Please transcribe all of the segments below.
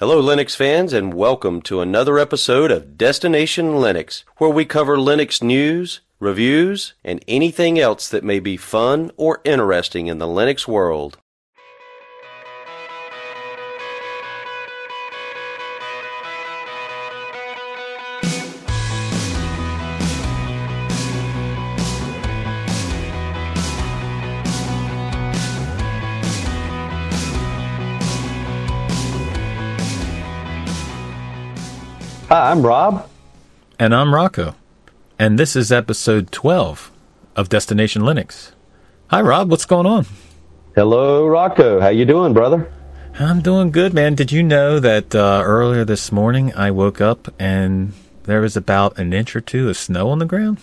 Hello, Linux fans, and welcome to another episode of Destination Linux, where we cover Linux news, reviews, and anything else that may be fun or interesting in the Linux world. Hi, I'm Rob. And I'm Rocco. And this is episode 12 of Destination Linux. Hi, Rob. What's going on? Hello, Rocco. How you doing, brother? I'm doing good, man. Did you know that earlier this morning I woke up and there was about an inch or two of snow on the ground?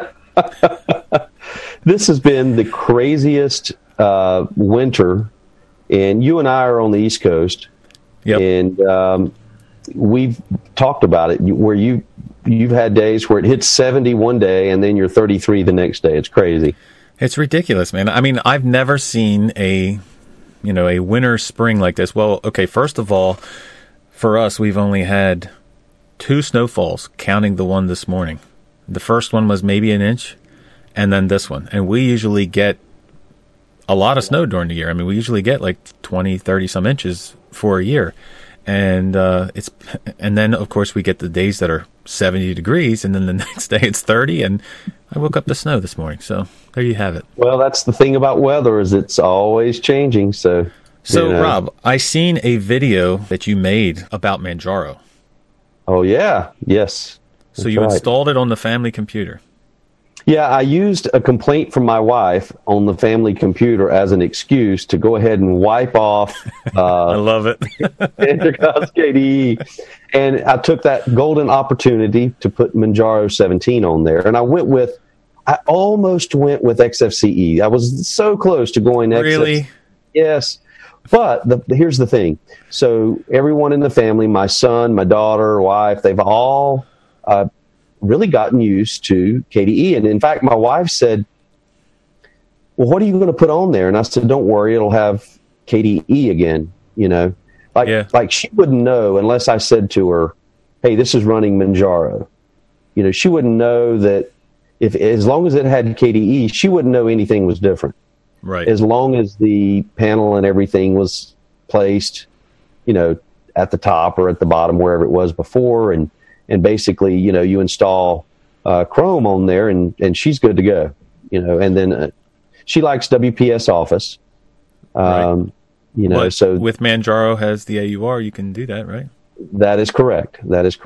This has been the craziest winter, and you and I are on the East Coast. Yep. And we've talked about it, where you've had days where it hits 70 one day and then you're 33 the next day. It's crazy. It's ridiculous, man. I mean, I've never seen a winter spring like this. Well, okay, first of all, for us, we've only had 2 snowfalls, counting the one this morning. The first one was maybe an inch, and then this one. And we usually get a lot of snow during the year. I mean, we usually get like 20, 30 some inches for a year. And then of course we get the days that are 70 degrees, and then the next day it's 30, and I woke up to snow this morning. So there you have it. Well, that's the thing about weather, is it's always changing. So Rob, I seen a video that you made about Manjaro. Oh yeah, yes. So you installed it on the family computer. Yeah, I used a complaint from my wife on the family computer as an excuse to go ahead and wipe off. I love it. Intercos KDE. And I took that golden opportunity to put Manjaro 17 on there. And I almost went with XFCE. I was so close to going XFCE. Really? Yes. But here's the thing. So everyone in the family, my son, my daughter, wife, they've all really gotten used to KDE. And in fact, my wife said, well, what are you going to put on there? And I said, don't worry, it'll have KDE again, like she wouldn't know unless I said to her, hey, this is running Manjaro. She wouldn't know that as long as it had KDE, she wouldn't know anything was different. Right. As long as the panel and everything was placed, at the top or at the bottom, wherever it was before. And basically, you install Chrome on there, and she's good to go. And then she likes WPS Office. Right. So with Manjaro has the AUR, you can do that, right? That is correct.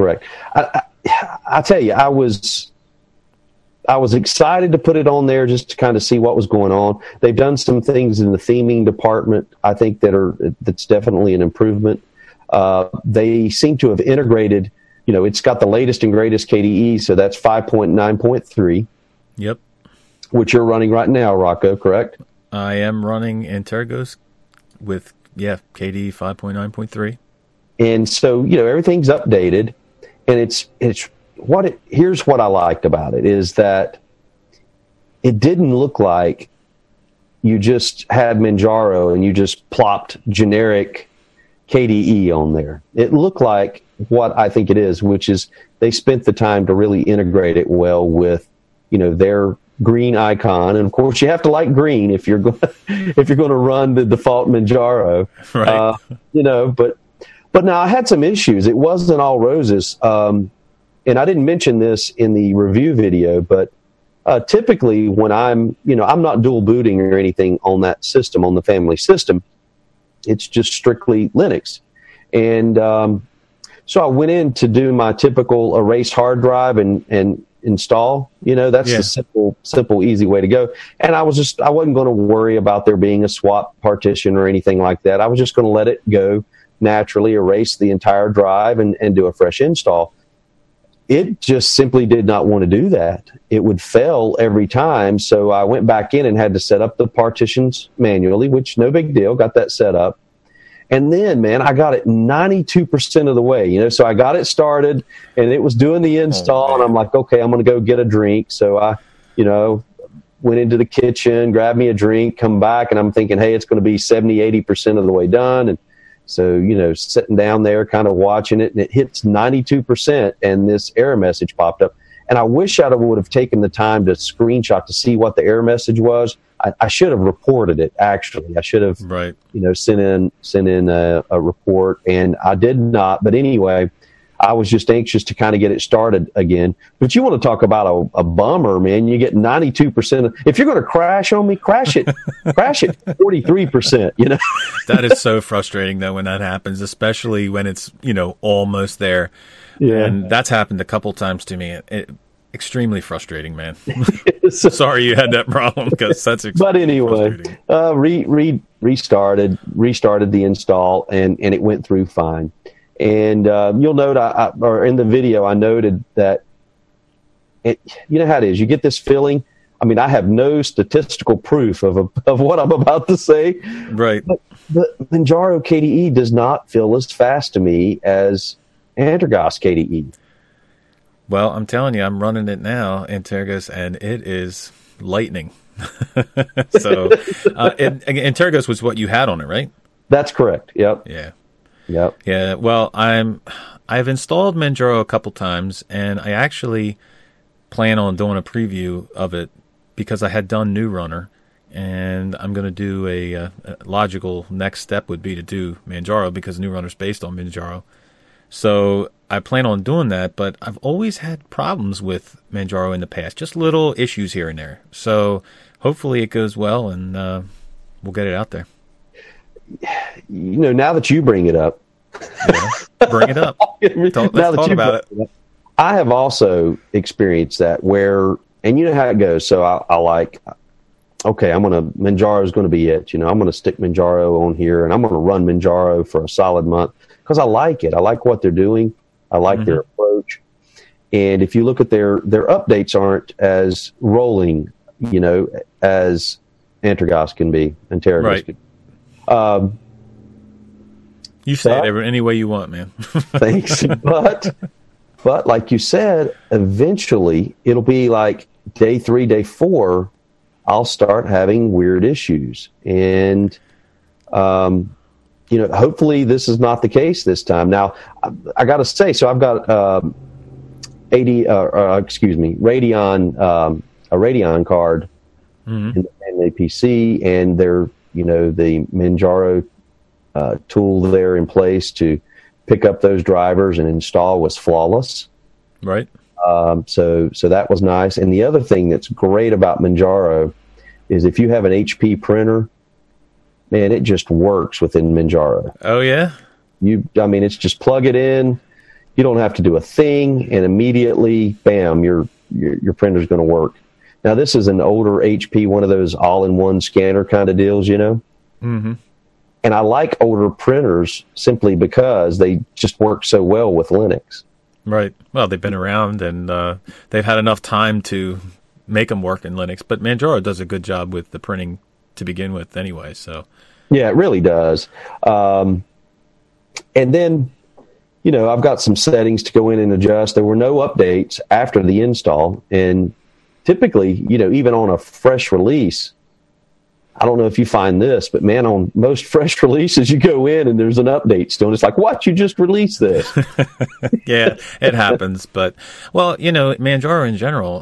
I tell you, I was excited to put it on there just to kind of see what was going on. They've done some things in the theming department, I think, that's definitely an improvement. They seem to have integrated. It's got the latest and greatest KDE, so that's 5.9.3. Yep. Which you're running right now, Rocco, correct? I am running Antergos with, KDE 5.9.3. And so, everything's updated, and here's what I liked about it, is that it didn't look like you just had Manjaro and you just plopped generic KDE on there. It looked like what I think it is, which is they spent the time to really integrate it well with, their green icon. And of course, you have to like green if you're going to run the default Manjaro. Right. But now I had some issues. It wasn't all roses. And I didn't mention this in the review video, but typically when I'm not dual booting or anything on that system, on the family system. It's just strictly Linux. And so I went in to do my typical erase hard drive and install. That's the simple, easy way to go. And I wasn't going to worry about there being a swap partition or anything like that. I was just going to let it go naturally, erase the entire drive and do a fresh install. It just simply did not want to do that. It would fail every time. So I went back in and had to set up the partitions manually, which no big deal, got that set up. And then, man, I got it 92% of the way, so I got it started and it was doing the install and I'm like, okay, I'm going to go get a drink. So I, went into the kitchen, grabbed me a drink, come back, and I'm thinking, hey, it's going to be 70, 80% of the way done. And So, sitting down there kind of watching it, and it hits 92%, and this error message popped up. And I wish I would have taken the time to screenshot to see what the error message was. I should have reported it, actually. I should have, right. Sent in a report, and I did not. But anyway, I was just anxious to kind of get it started again. But you want to talk about a bummer, man. You get 92%. If you're going to crash on me, crash it 43%, That is so frustrating, though, when that happens, especially when it's, almost there. Yeah. And that's happened a couple times to me. Extremely frustrating, man. Sorry you had that problem, because that's But anyway, restarted the install, and it went through fine. And you'll note, or in the video, I noted that you know how it is. You get this feeling. I mean, I have no statistical proof of what I'm about to say. Right. But Manjaro KDE does not feel as fast to me as Antergos KDE. Well, I'm telling you, I'm running it now, Antergos, and it is lightning. So, Antergos was what you had on it, right? That's correct. Yep. Yeah. Yep. Yeah. Well, I've installed Manjaro a couple times, and I actually plan on doing a preview of it because I had done New Runner, and I'm going to do a logical next step would be to do Manjaro because New Runner's based on Manjaro. So I plan on doing that, but I've always had problems with Manjaro in the past, just little issues here and there. So hopefully it goes well, and we'll get it out there. Now that you bring it up, bring it up. Let's talk about it. I have also experienced that where, and you know how it goes. So I like, okay, Manjaro is going to be it. I'm going to stick Manjaro on here, and I'm going to run Manjaro for a solid month because I like it. I like what they're doing. I like their approach. And if you look at their updates aren't as rolling, as Antergos can be, and Antergos right. can be. You say it any way you want, man. Thanks. But like you said, eventually it'll be like day 3, day 4, I'll start having weird issues. And, hopefully this is not the case this time. Now, I got to say, so I've got a Radeon card in the family PC, and they're, the Manjaro tool there in place to pick up those drivers and install was flawless. Right. So that was nice. And the other thing that's great about Manjaro is if you have an HP printer, man, it just works within Manjaro. Oh yeah. It's just plug it in. You don't have to do a thing, and immediately, bam, your printer's going to work. Now, this is an older HP, one of those all-in-one scanner kind of deals, Mm-hmm. And I like older printers simply because they just work so well with Linux. Right. Well, they've been around, and they've had enough time to make them work in Linux. But Manjaro does a good job with the printing to begin with anyway. So yeah, it really does. And then, I've got some settings to go in and adjust. There were no updates after the install. And typically, even on a fresh release, I don't know if you find this, but man, on most fresh releases, you go in and there's an update still. And it's like, what? You just released this. Yeah, it happens. But, well, Manjaro in general,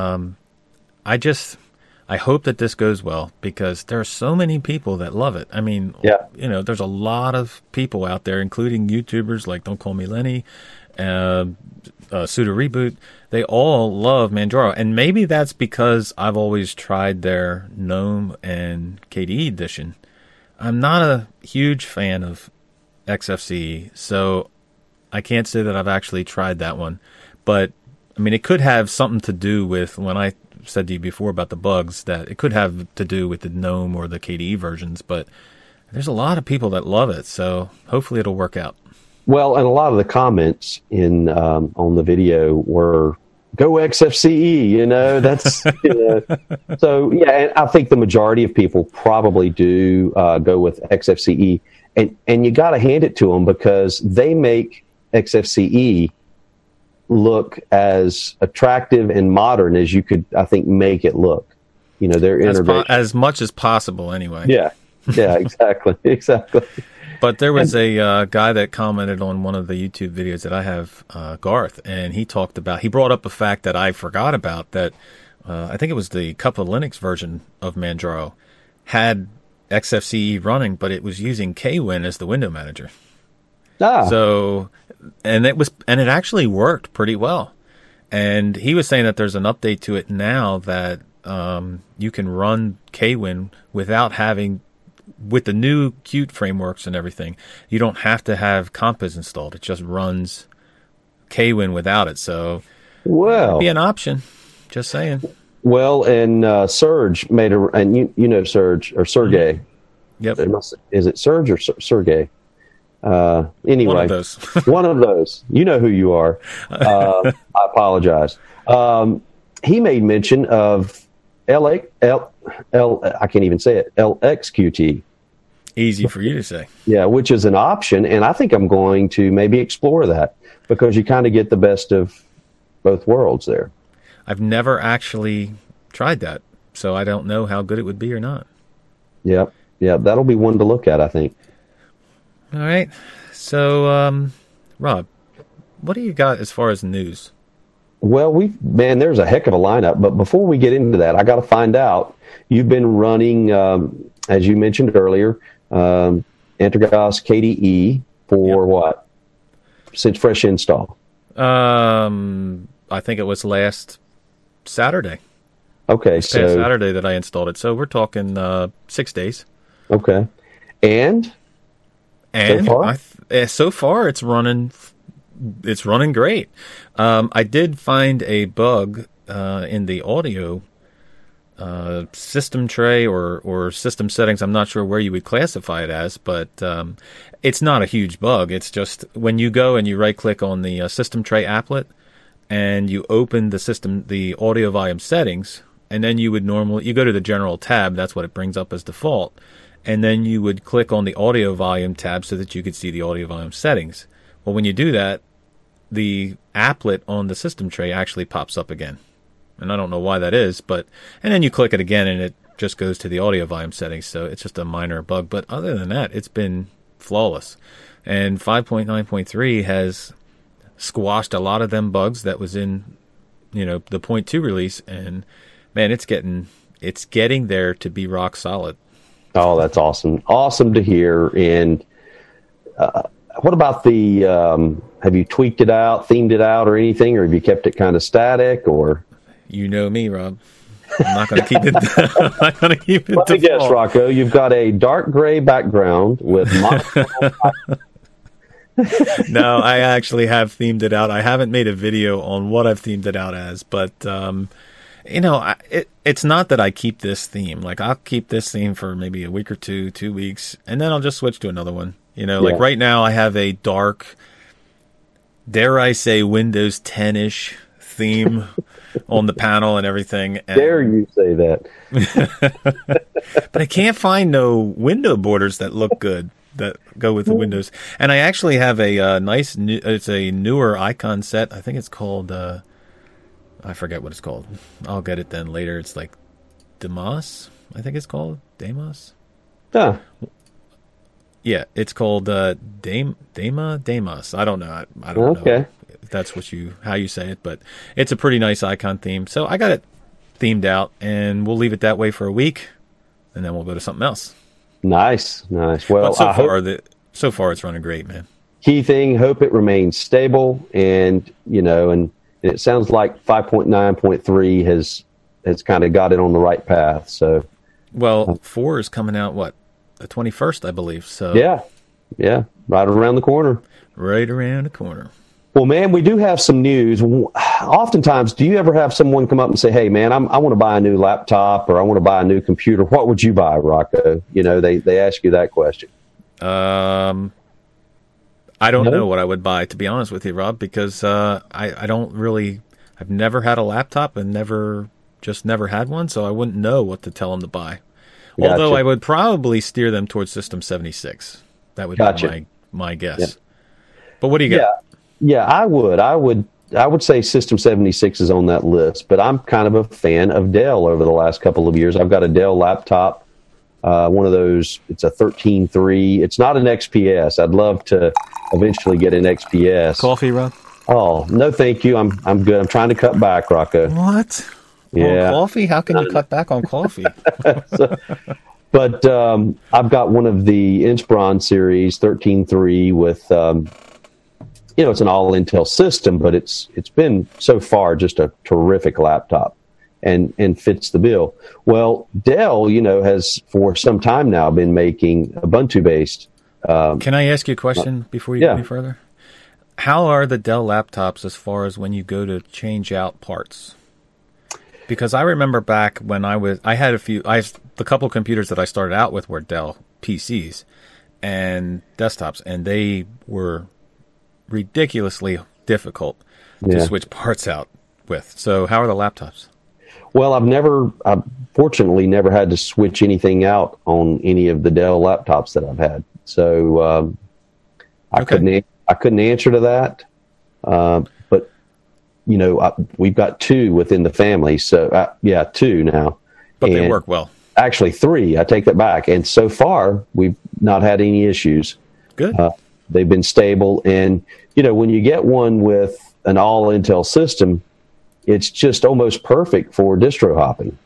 I hope that this goes well because there are so many people that love it. I mean, yeah. There's a lot of people out there, including YouTubers like Don't Call Me Lenny, Sudo Reboot. They all love Manjaro. And maybe that's because I've always tried their GNOME and KDE edition. I'm not a huge fan of XFCE, so I can't say that I've actually tried that one. But, it could have something to do with when I said to you before about the bugs, that it could have to do with the GNOME or the KDE versions, but there's a lot of people that love it, so hopefully it'll work out. Well, and a lot of the comments in on the video were "Go XFCE," that's So yeah, and I think the majority of people probably do go with XFCE, and you got to hand it to them because they make XFCE look as attractive and modern as you could, I think, make it look. Their integration as much as possible, anyway. Yeah, exactly. But there was a guy that commented on one of the YouTube videos that I have, Garth, and he brought up a fact that I forgot about, that I think it was the Cup of Linux version of Manjaro had XFCE running, but it was using KWin as the window manager. So, and it actually worked pretty well. And he was saying that there's an update to it now that you can run KWin without having, with the new Qt frameworks and everything, you don't have to have Compiz installed. It just runs KWin without it. So, it'd be an option. Just saying. Well, and Serge made and you know Serge or Sergey. Yep. Is it Serge or Sergey? Anyway, one of those. One of those. You know who you are. I apologize. He made mention of I can't even say it. LXQT. Easy for you to say. Yeah, which is an option, and I think I'm going to maybe explore that because you kind of get the best of both worlds there. I've never actually tried that, so I don't know how good it would be or not. Yeah, that'll be one to look at, I think. All right. So, Rob, what do you got as far as news? Well, there's a heck of a lineup, but before we get into that, I got to find out, you've been running, as you mentioned earlier, Antergos KDE for what? Since fresh install? I think it was last Saturday. Okay, past Saturday that I installed it. So we're talking 6 days. Okay, and so far it's running great. I did find a bug in the audio system tray or system settings. I'm not sure where you would classify it as, but it's not a huge bug. It's just when you go and you right click on the system tray applet and you open the audio volume settings, and then you go to the general tab. That's what it brings up as default. And then you would click on the audio volume tab so that you could see the audio volume settings. Well, when you do that, the applet on the system tray actually pops up again. And I don't know why that is, and then you click it again and it just goes to the audio volume settings. So it's just a minor bug. But other than that, it's been flawless. And 5.9.3 has squashed a lot of them bugs that was in, the 0.2 release. And man, it's getting there to be rock solid. Oh, that's awesome. Awesome to hear. And what about have you tweaked it out, themed it out or anything, or have you kept it kind of static? Or you know me, Rob. I'm not going to keep it. I'm not going to keep it. Let me guess, Rocco. You've got a dark gray background with No, I actually have themed it out. I haven't made a video on what I've themed it out as, but it's not that I keep this theme. Like, I'll keep this theme for maybe a week or 2 weeks, and then I'll just switch to another one. Like right now I have a dark, dare I say, Windows 10-ish theme on the panel and everything. And, dare you say that? But I can't find no window borders that look good that go with the windows. And I actually have a it's a newer icon set. I think it's called, I forget what it's called. I'll get it then later. It's like Demos, I think it's called. Demos? Yeah. Yeah, it's called Demos. I don't know. I don't know if that's how you say it, but it's a pretty nice icon theme. So I got it themed out, and we'll leave it that way for a week, and then we'll go to something else. Nice. Well, so far it's running great, man. Key thing, hope it remains stable, and and it sounds like 5.9.3 has kind of got it on the right path. So, 4 is coming out the 21st, I believe. So yeah, right around the corner. Right around the corner. Well, man, we do have some news. Oftentimes, do you ever have someone come up and say, "Hey, man, I want to buy a new laptop or I want to buy a new computer. What would you buy, Rocco?" They ask you that question. I don't know what I would buy, to be honest with you, Rob, because I don't really. I've never had a laptop and never had one, so I wouldn't know what to tell them to buy. Gotcha. Although I would probably steer them towards System 76. That would be my guess. Yeah. But what do you got? Yeah, I would say System 76 is on that list, but I'm kind of a fan of Dell over the last couple of years. I've got a Dell laptop One of those, it's a 13.3. It's not an XPS. I'd love to eventually get an XPS. Coffee, Rob? Oh, no, thank you. I'm good. I'm trying to cut back, Rocco. What? Yeah. Coffee? How can you cut back on coffee? But I've got one of the Inspiron series 13.3 with, it's an all Intel system, but it's been so far just a terrific laptop and fits the bill. Well, Dell, has for some time now been making Ubuntu based. Can I ask you a question before you go any further? How are the Dell laptops as far as when you go to change out parts? Because I remember back when the couple computers that I started out with were Dell PCs and desktops, and they were ridiculously difficult to switch parts out with. So how are the laptops? Well, I've fortunately never had to switch anything out on any of the Dell laptops that I've had. So I couldn't answer to that. But we've got two within the family. So two now. But they work well. Actually, three. I take that back. And so far, we've not had any issues. Good. They've been stable. And, when you get one with an all Intel system, it's just almost perfect for distro hopping,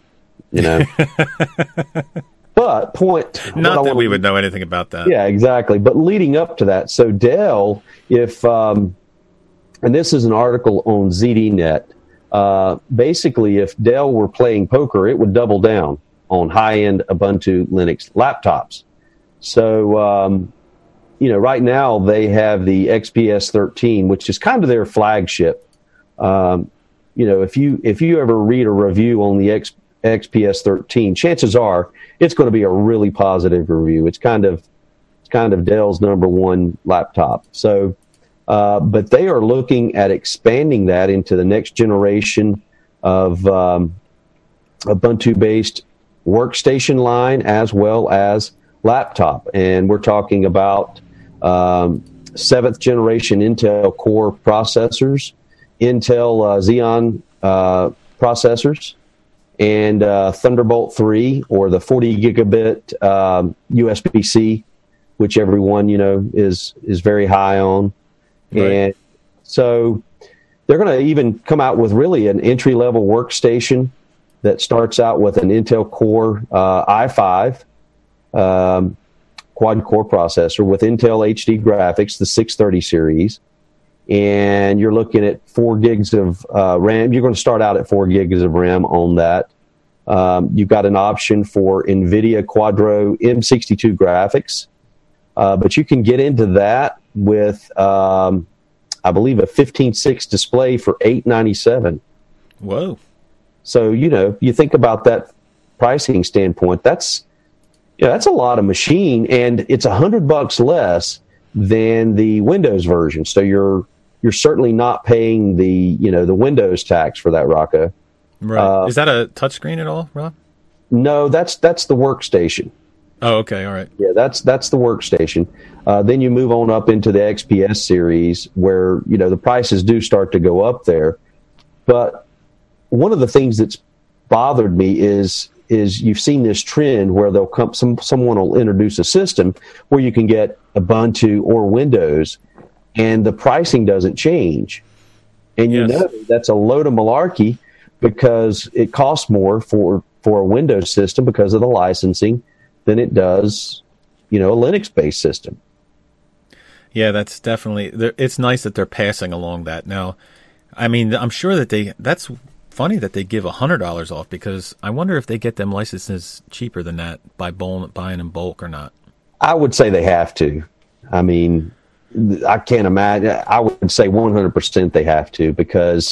But not that we would know anything about that. Yeah, exactly. But leading up to that, so Dell, and this is an article on ZDNet, basically if Dell were playing poker, it would double down on high-end Ubuntu Linux laptops. So, right now they have the XPS 13, which is kind of their flagship. If you ever read a review on the XPS 13, chances are it's going to be a really positive review. It's kind of Dell's number one laptop. So, but they are looking at expanding that into the next generation of Ubuntu-based workstation line as well as laptop. And we're talking about 7th generation Intel Core processors, Intel Xeon processors, and Thunderbolt 3 or the 40 gigabit USB-C, which everyone is very high on. Right. And so they're going to even come out with really an entry-level workstation that starts out with an Intel Core i5 quad-core processor with Intel HD graphics, the 630 series. And you're looking at 4 gigs of RAM. You're going to start out at 4 gigs of RAM on that. You've got an option for NVIDIA Quadro M62 graphics. But you can get into that with, I believe, a 15.6 display for $897. Whoa. So, you think about that pricing standpoint, that's a lot of machine, and it's $100 less than the Windows version. So you're certainly not paying the Windows tax for that, Rocco. Right. Is that a touchscreen at all, Rob? No, that's the workstation. Oh, okay, all right. Yeah, that's the workstation. Then you move on up into the XPS series, where the prices do start to go up there. But one of the things that's bothered me is you've seen this trend where they'll come, someone will introduce a system where you can get Ubuntu or Windows, and the pricing doesn't change. And that's a load of malarkey, because it costs more for a Windows system because of the licensing than it does, a Linux-based system. Yeah, that's definitely. It's nice that they're passing along that now. I mean, I'm sure that that's funny that they give $100 off, because I wonder if they get them licenses cheaper than that by buying in bulk or not. I would say they have to. I mean, I can't imagine. I would say 100% they have to, because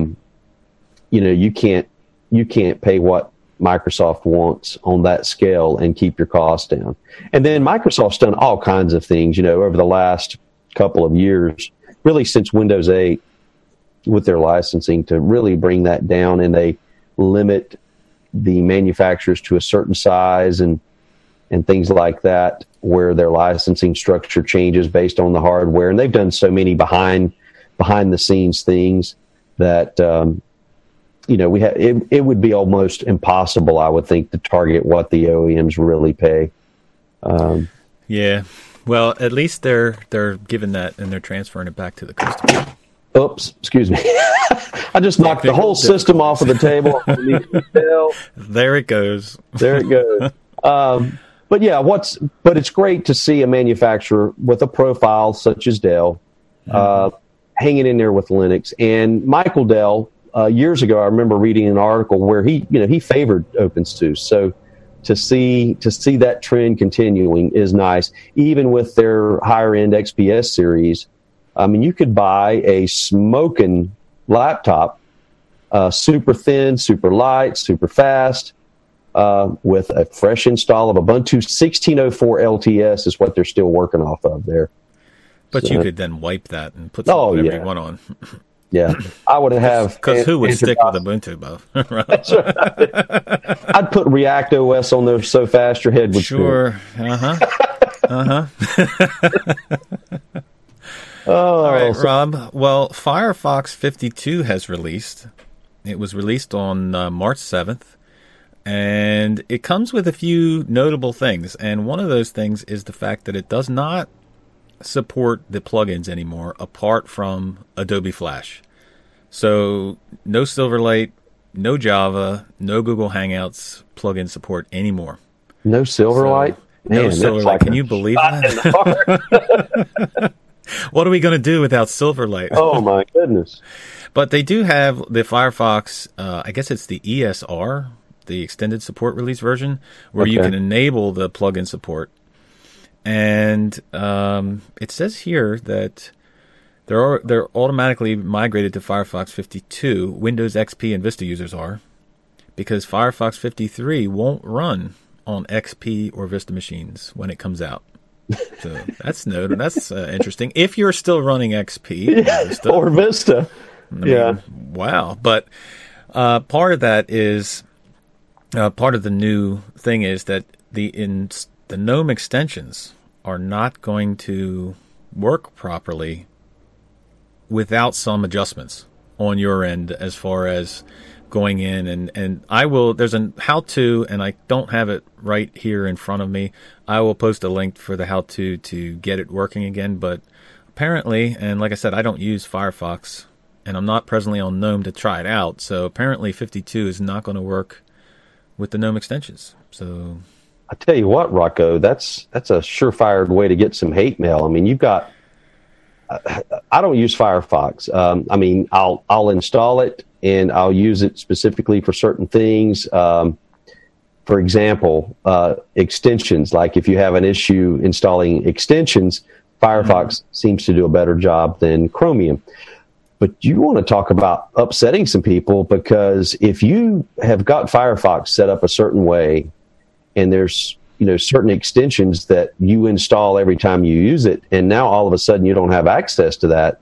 you can't pay what Microsoft wants on that scale and keep your costs down. And then Microsoft's done all kinds of things, over the last couple of years, really since Windows 8, with their licensing, to really bring that down, and they limit the manufacturers to a certain size and things like that, where their licensing structure changes based on the hardware. And they've done so many behind the scenes things that we have it would be almost impossible, I would think, to target what the OEMs really pay. Yeah. Well, at least they're giving that and they're transferring it back to the customer. Oops, excuse me. I just knocked the whole system off of the table. There it goes. There it goes. But yeah, but it's great to see a manufacturer with a profile such as Dell hanging in there with Linux. And Michael Dell, years ago, I remember reading an article where he favored OpenSUSE. So to see that trend continuing is nice. Even with their higher end XPS series, I mean, you could buy a smoking laptop, super thin, super light, super fast, with a fresh install of Ubuntu 16.04 LTS is what they're still working off of there. But you could then wipe that and put whatever you want on. Yeah, I would have. Because who would stick with Ubuntu, Bob? That's right. I'd put React OS on there so fast your head would spin. Sure. All right, Rob. Well, Firefox 52 has released. It was released on March 7th. And it comes with a few notable things. And one of those things is the fact that it does not support the plugins anymore apart from Adobe Flash. So no Silverlight, no Java, no Google Hangouts plugin support anymore. No Silverlight? No Silverlight. Like, can you believe that? What are we going to do without Silverlight? Oh, my goodness. But they do have the Firefox, I guess it's the ESR, the extended support release version, where you can enable the plugin support. And it says here that they're automatically migrated to Firefox 52. Windows XP and Vista users are, because Firefox 53 won't run on XP or Vista machines when it comes out. So that's interesting. If you're still running XP or Vista, wow. But part of that is part of the new thing is that the GNOME extensions are not going to work properly without some adjustments on your end as far as going in and there's a how-to, and I don't have it right here in front of me. I will post a link for the how-to to get it working again, but apparently, and like I said, I don't use Firefox and I'm not presently on GNOME to try it out, so apparently 52 is not going to work with the GNOME extensions. So I tell you what, Rocco, that's a surefire way to get some hate mail. I mean, you've got. I don't use Firefox. I mean, I'll install it and I'll use it specifically for certain things. For example, extensions. Like if you have an issue installing extensions, Firefox seems to do a better job than Chromium. But you want to talk about upsetting some people, because if you have got Firefox set up a certain way, and there's certain extensions that you install every time you use it, and now all of a sudden you don't have access to that.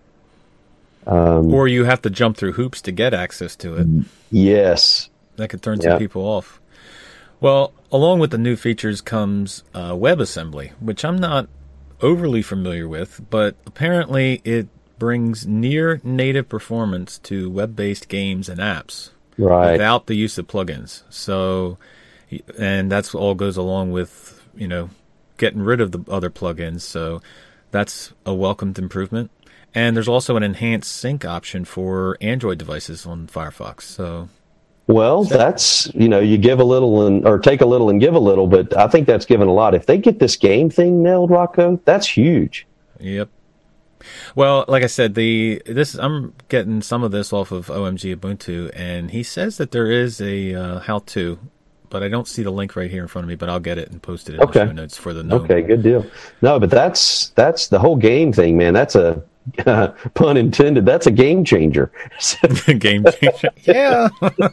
Or you have to jump through hoops to get access to it. Yes. That could turn some people off. Well, along with the new features comes WebAssembly, which I'm not overly familiar with, but apparently it brings near native performance to web-based games and apps without the use of plugins. So, and that's all goes along with, getting rid of the other plugins. So that's a welcomed improvement. And there's also an enhanced sync option for Android devices on Firefox. So, well, that's, you give a little or take a little and give a little, but I think that's given a lot. If they get this game thing nailed, Rocco, that's huge. Yep. Well, like I said, I'm getting some of this off of OMG Ubuntu, and he says that there is a how-to, but I don't see the link right here in front of me, but I'll get it and post it in the show notes for the GNOME. Okay, good deal. No, but that's the whole game thing, man. That's a pun intended. That's a game changer. Game changer. Yeah.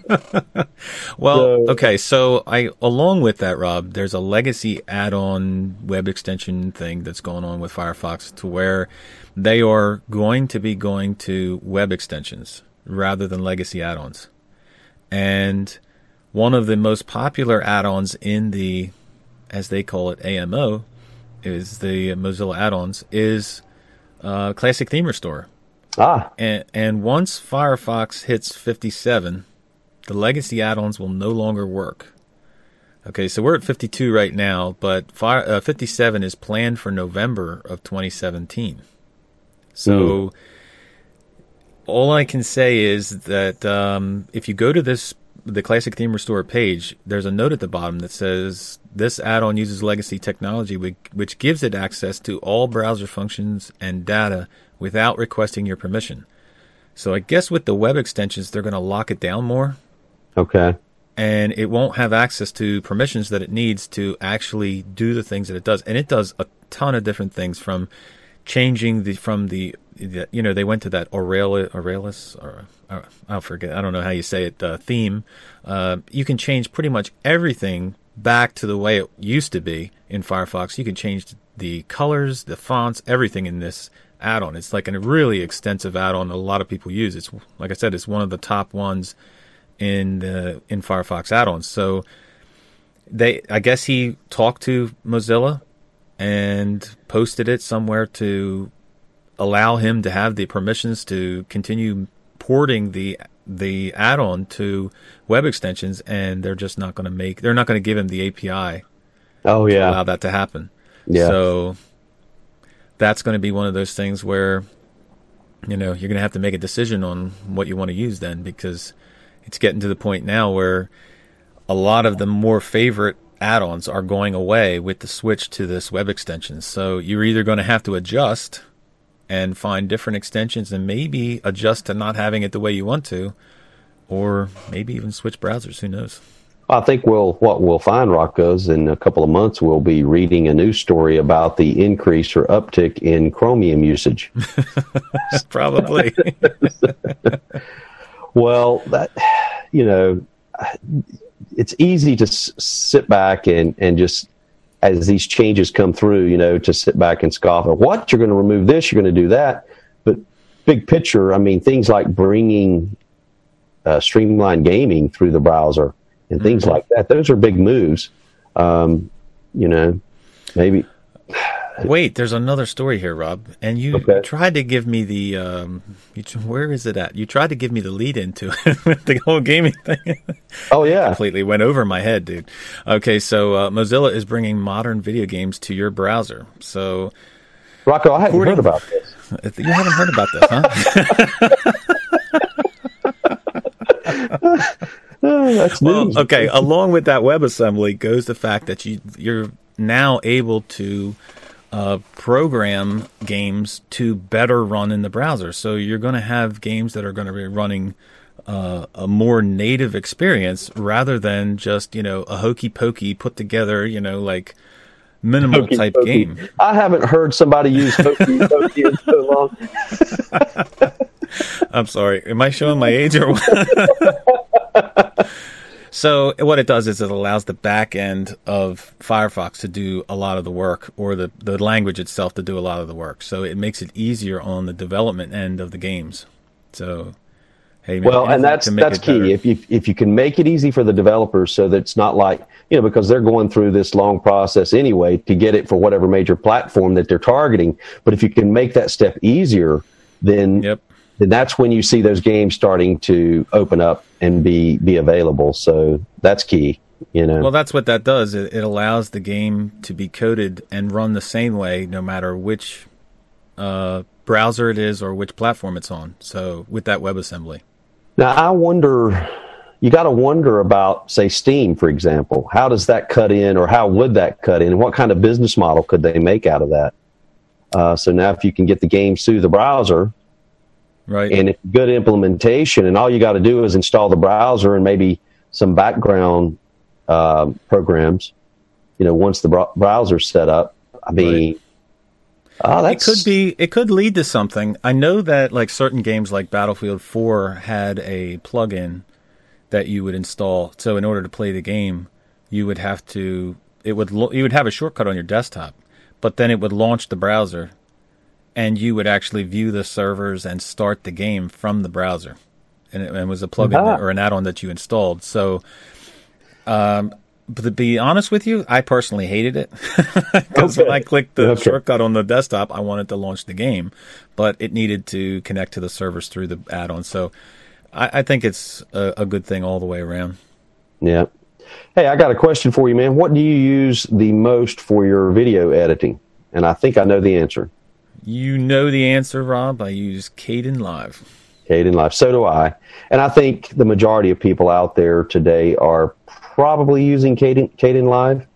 Well, okay. So along with that, Rob, there's a legacy add-on web extension thing that's going on with Firefox, to where they are going to web extensions rather than legacy add-ons. And one of the most popular add-ons in the, as they call it, AMO, is the Mozilla add-ons, is Classic Theme Restore. And once Firefox hits 57, The legacy add-ons will no longer work. Okay, so we're at 52 right now, but 57 is planned for November of 2017. So all I can say is that if you go to the Classic Theme Restore page, there's a note at the bottom that says this add-on uses legacy technology, which gives it access to all browser functions and data without requesting your permission. So I guess with the web extensions, they're going to lock it down more. Okay. And it won't have access to permissions that it needs to actually do the things that it does. And it does a ton of different things, from changing they went to that Aurelius, or I'll forget, I don't know how you say it, theme. You can change pretty much everything back to the way it used to be in Firefox. You can change the colors, the fonts, everything in this add-on. It's like a really extensive add-on a lot of people use. It's, like I said, it's one of the top ones in Firefox add-ons. So I guess he talked to Mozilla and posted it somewhere to allow him to have the permissions to continue porting the add-on to web extensions, and they're just not going to give him the API to allow that to happen. Yeah. So that's going to be one of those things where, you're going to have to make a decision on what you want to use then, because it's getting to the point now where a lot of the more favorite add-ons are going away with the switch to this web extension. So you're either going to have to adjust and find different extensions and maybe adjust to not having it the way you want to, or maybe even switch browsers. Who knows? I think what we'll find, Rocco's, in a couple of months, we'll be reading a news story about the increase or uptick in Chromium usage. Probably. Well, it's easy to sit back and just, as these changes come through, to sit back and scoff at what you're going to remove this, you're going to do that. But big picture, I mean, things like bringing streamlined gaming through the browser and things like that, those are big moves. Maybe. Wait, there's another story here, Rob. And you tried to give me the where is it at? You tried to give me the lead into it with the whole gaming thing. Oh, yeah. Completely went over my head, dude. Okay, so Mozilla is bringing modern video games to your browser. So, Rocco, I hadn't heard about this. You haven't heard about this, huh? That's news. Okay. Along with that WebAssembly goes the fact that you're now able to program games to better run in the browser. So you're going to have games that are going to be running a more native experience rather than just, a hokey pokey put together, like minimal hokey type pokey game. I haven't heard somebody use hokey pokey in so long. I'm sorry. Am I showing my age or what? So what it does is it allows the back end of Firefox to do a lot of the work, or the language itself to do a lot of the work. So it makes it easier on the development end of the games. So, hey, well, and that's key. If you can make it easy for the developers, so that it's not like, because they're going through this long process anyway to get it for whatever major platform that they're targeting. But if you can make that step easier, then that's when you see those games starting to open up and be available. So that's key, Well, that's what that does. It allows the game to be coded and run the same way no matter which browser it is or which platform it's on. So with that WebAssembly. Now, I wonder, you got to wonder about, say, Steam, for example. How does that cut in, or how would that cut in? And what kind of business model could they make out of that? So now if you can get the games through the browser, right, and it's good implementation, and all you got to do is install the browser and maybe some background programs, once the browser's set up. I mean, it could lead to something. I know that like certain games like Battlefield 4 had a plugin that you would install. So in order to play the game, you would have you would have a shortcut on your desktop, but then it would launch the browser, and you would actually view the servers and start the game from the browser. And it was a plugin or an add-on that you installed. So, but to be honest with you, I personally hated it. Because when I clicked the shortcut on the desktop, I wanted to launch the game, but it needed to connect to the servers through the add-on. So I think it's a good thing all the way around. Yeah. Hey, I got a question for you, man. What do you use the most for your video editing? And I think I know the answer. You know the answer, Rob. I use Kdenlive. Kdenlive. So do I. And I think the majority of people out there today are probably using Kdenlive.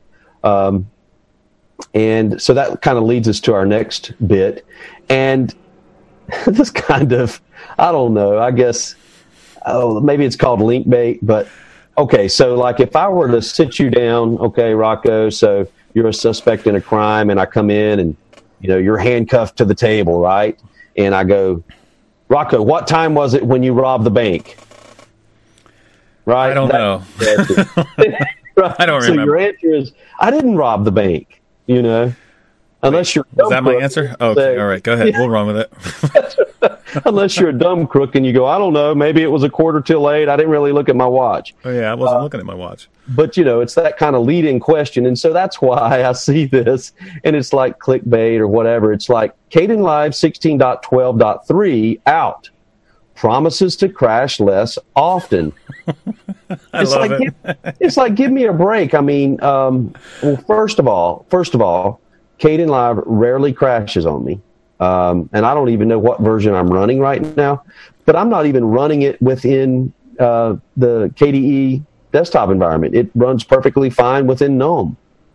And so that kind of leads us to our next bit. And this kind of, I don't know, I guess, maybe it's called link bait, but okay, so like if I were to sit you down, okay, Rocco, so you're a suspect in a crime and I come in and, you're handcuffed to the table, right? And I go, Rocco, what time was it when you robbed the bank? Right? I don't know. Right? I don't remember. So your answer is, I didn't rob the bank, Unless you're is that my answer? Okay, all right, go ahead. We'll run with it. Unless you're a dumb crook and you go, I don't know, maybe it was a quarter till 8. I didn't really look at my watch. Oh, yeah, I wasn't looking at my watch. But, it's that kind of lead-in question. And so that's why I see this, and it's like clickbait or whatever. It's like Kdenlive 16.12.3 out. Promises to crash less often. I love it. It's like, give me a break. I mean, well, first of all, Kdenlive rarely crashes on me. And I don't even know what version I'm running right now, but I'm not even running it within the KDE desktop environment. It runs perfectly fine within GNOME.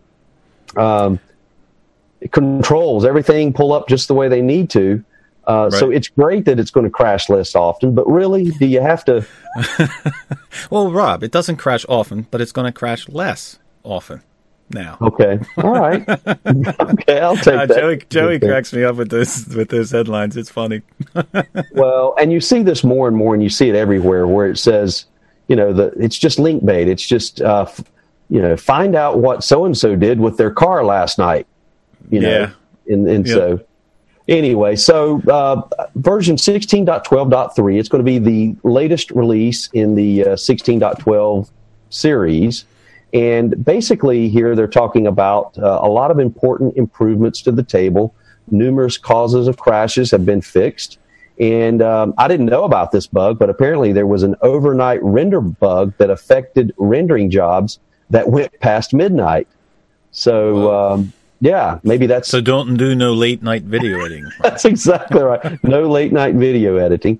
It controls everything, pull up just the way they need to. Right. So it's great that it's going to crash less often, but really, do you have to? Well, Rob, it doesn't crash often, but it's going to crash less often now. Okay. All right. Okay, I'll take that. Joey cracks me up with those headlines. It's funny. Well, and you see this more and more, and you see it everywhere where it says, it's just link bait. It's just, find out what so-and-so did with their car last night. Yeah. And so anyway, so version 16.12.3, it's going to be the latest release in the 16.12 series. And basically here they're talking about a lot of important improvements to the table. Numerous causes of crashes have been fixed. And I didn't know about this bug, but apparently there was an overnight render bug that affected rendering jobs that went past midnight. So, yeah, maybe that's... So don't do no late night video editing. That's exactly right. No late night video editing.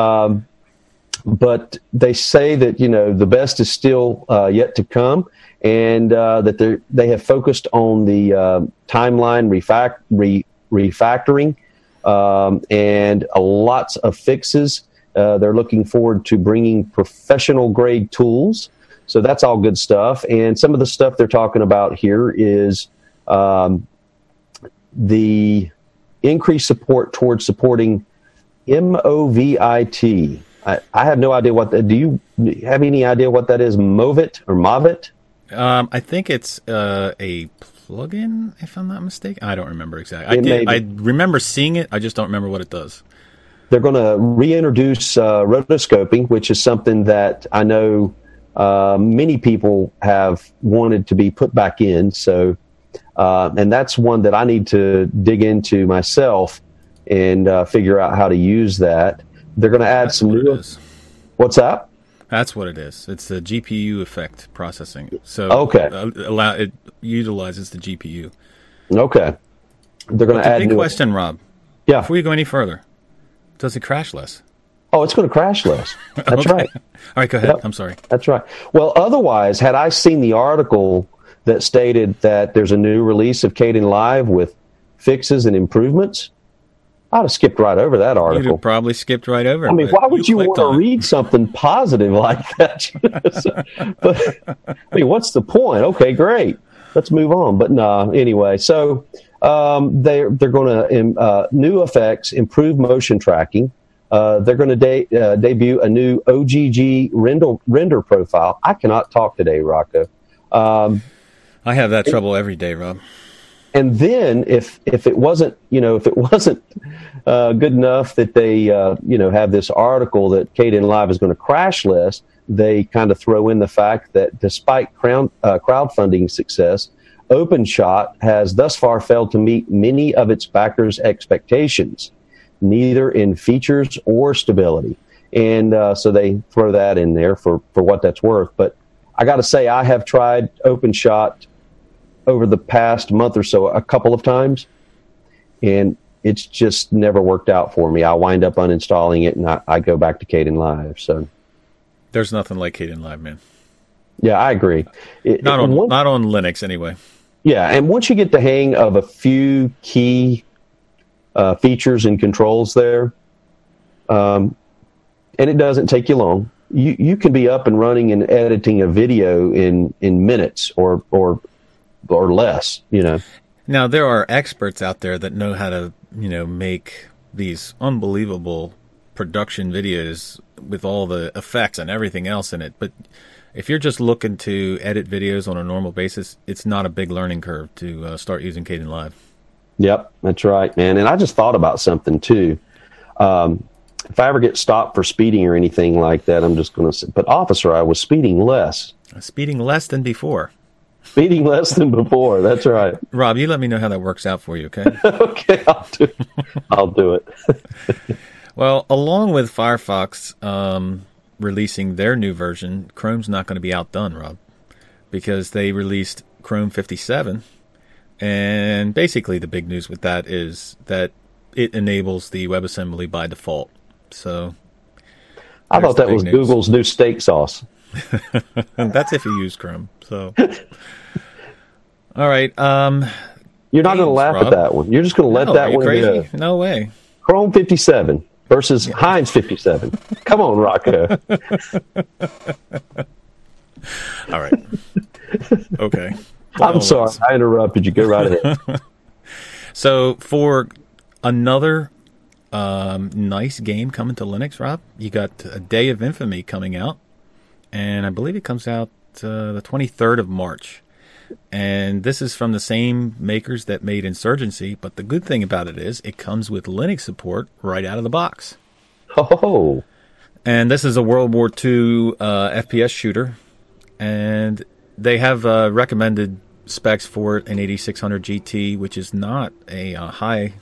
But they say that, the best is still yet to come, and that they have focused on the timeline refactoring and lots of fixes. They're looking forward to bringing professional grade tools. So that's all good stuff. And some of the stuff they're talking about here is the increased support towards supporting MOVIT. I have no idea what that. Do you have any idea what that is? Movit or Movit? I think it's a plugin, if I'm not mistaken. I don't remember exactly. I remember seeing it. I just don't remember what it does. They're going to reintroduce rotoscoping, which is something that I know many people have wanted to be put back in. So, and that's one that I need to dig into myself and figure out how to use that. They're going to add some new. What's that? That's what it is. It's the GPU effect processing. So okay, it utilizes the GPU. Okay, they're going to add. Big question, Rob. Yeah. Before you go any further, does it crash less? Oh, it's going to crash less. That's okay. right. All right, go ahead. Yep. I'm sorry. That's right. Well, otherwise, had I seen the article that stated that there's a new release of Kdenlive with fixes and improvements, I'd have skipped right over that article. You'd have probably skipped right over it. I mean, why would you want to read something positive like that? But, I mean, what's the point? Okay, great. Let's move on. But no, anyway. So they're going to new effects, improve motion tracking. They're going to debut a new OGG render profile. I cannot talk today, Rocco. I have that trouble every day, Rob. And then if it wasn't good enough that they have this article that Kdenlive is going to crash less, they kind of throw in the fact that despite crowdfunding success, OpenShot has thus far failed to meet many of its backers' expectations, neither in features or stability. And so they throw that in there for what that's worth. But I got to say, I have tried OpenShot over the past month or so a couple of times, and it's just never worked out for me. I wind up uninstalling it, and I go back to Kdenlive. So there's nothing like Kdenlive, man. Yeah, I agree. Not on Linux, anyway. Yeah, and once you get the hang of a few key features and controls there, and it doesn't take you long, you can be up and running and editing a video in minutes or less. Now there are experts out there that know how to make these unbelievable production videos with all the effects and everything else in it, but if you're just looking to edit videos on a normal basis, it's not a big learning curve to start using Kdenlive. Yep, that's right, man. And I just thought about something, too. If I ever get stopped for speeding or anything like that, I'm just going to say, but officer, I was speeding less. Speeding less than before. Speeding less than before, that's right. Rob, you let me know how that works out for you, okay? Okay, I'll do it. Well, along with Firefox releasing their new version, Chrome's not going to be outdone, Rob, because they released Chrome 57, and basically the big news with that is that it enables the WebAssembly by default. So I thought that was news. Google's new steak sauce. That's if you use Chrome. So all right, you're not going to laugh Rob. At that one. You're just going to let that one crazy? go. No way. Chrome 57 versus Heinz 57. Come on, Rocco. All right. Okay. I'm sorry. I interrupted you. Go right ahead. So for another nice game coming to Linux, Rob, you got A Day of Infamy coming out, and I believe it comes out the 23rd of March. And this is from the same makers that made Insurgency, but the good thing about it is it comes with Linux support right out of the box. Oh. And this is a World War II FPS shooter, and they have recommended specs for it, an 8600 GT, which is not a high-end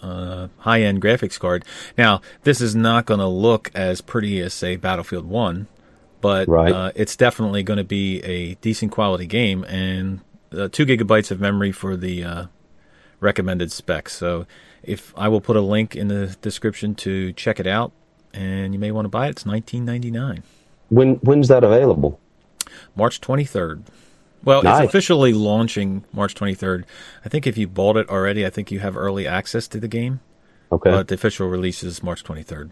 graphics card. Now, this is not going to look as pretty as, say, Battlefield 1, but it's definitely going to be a decent quality game, and 2 gigabytes of memory for the recommended specs. So if I will put a link in the description to check it out, and you may want to buy it. It's $19.99. When's that available? March 23rd. Well, nice. It's officially launching March 23rd. I think if you bought it already, I think you have early access to the game. Okay. But the official release is March 23rd.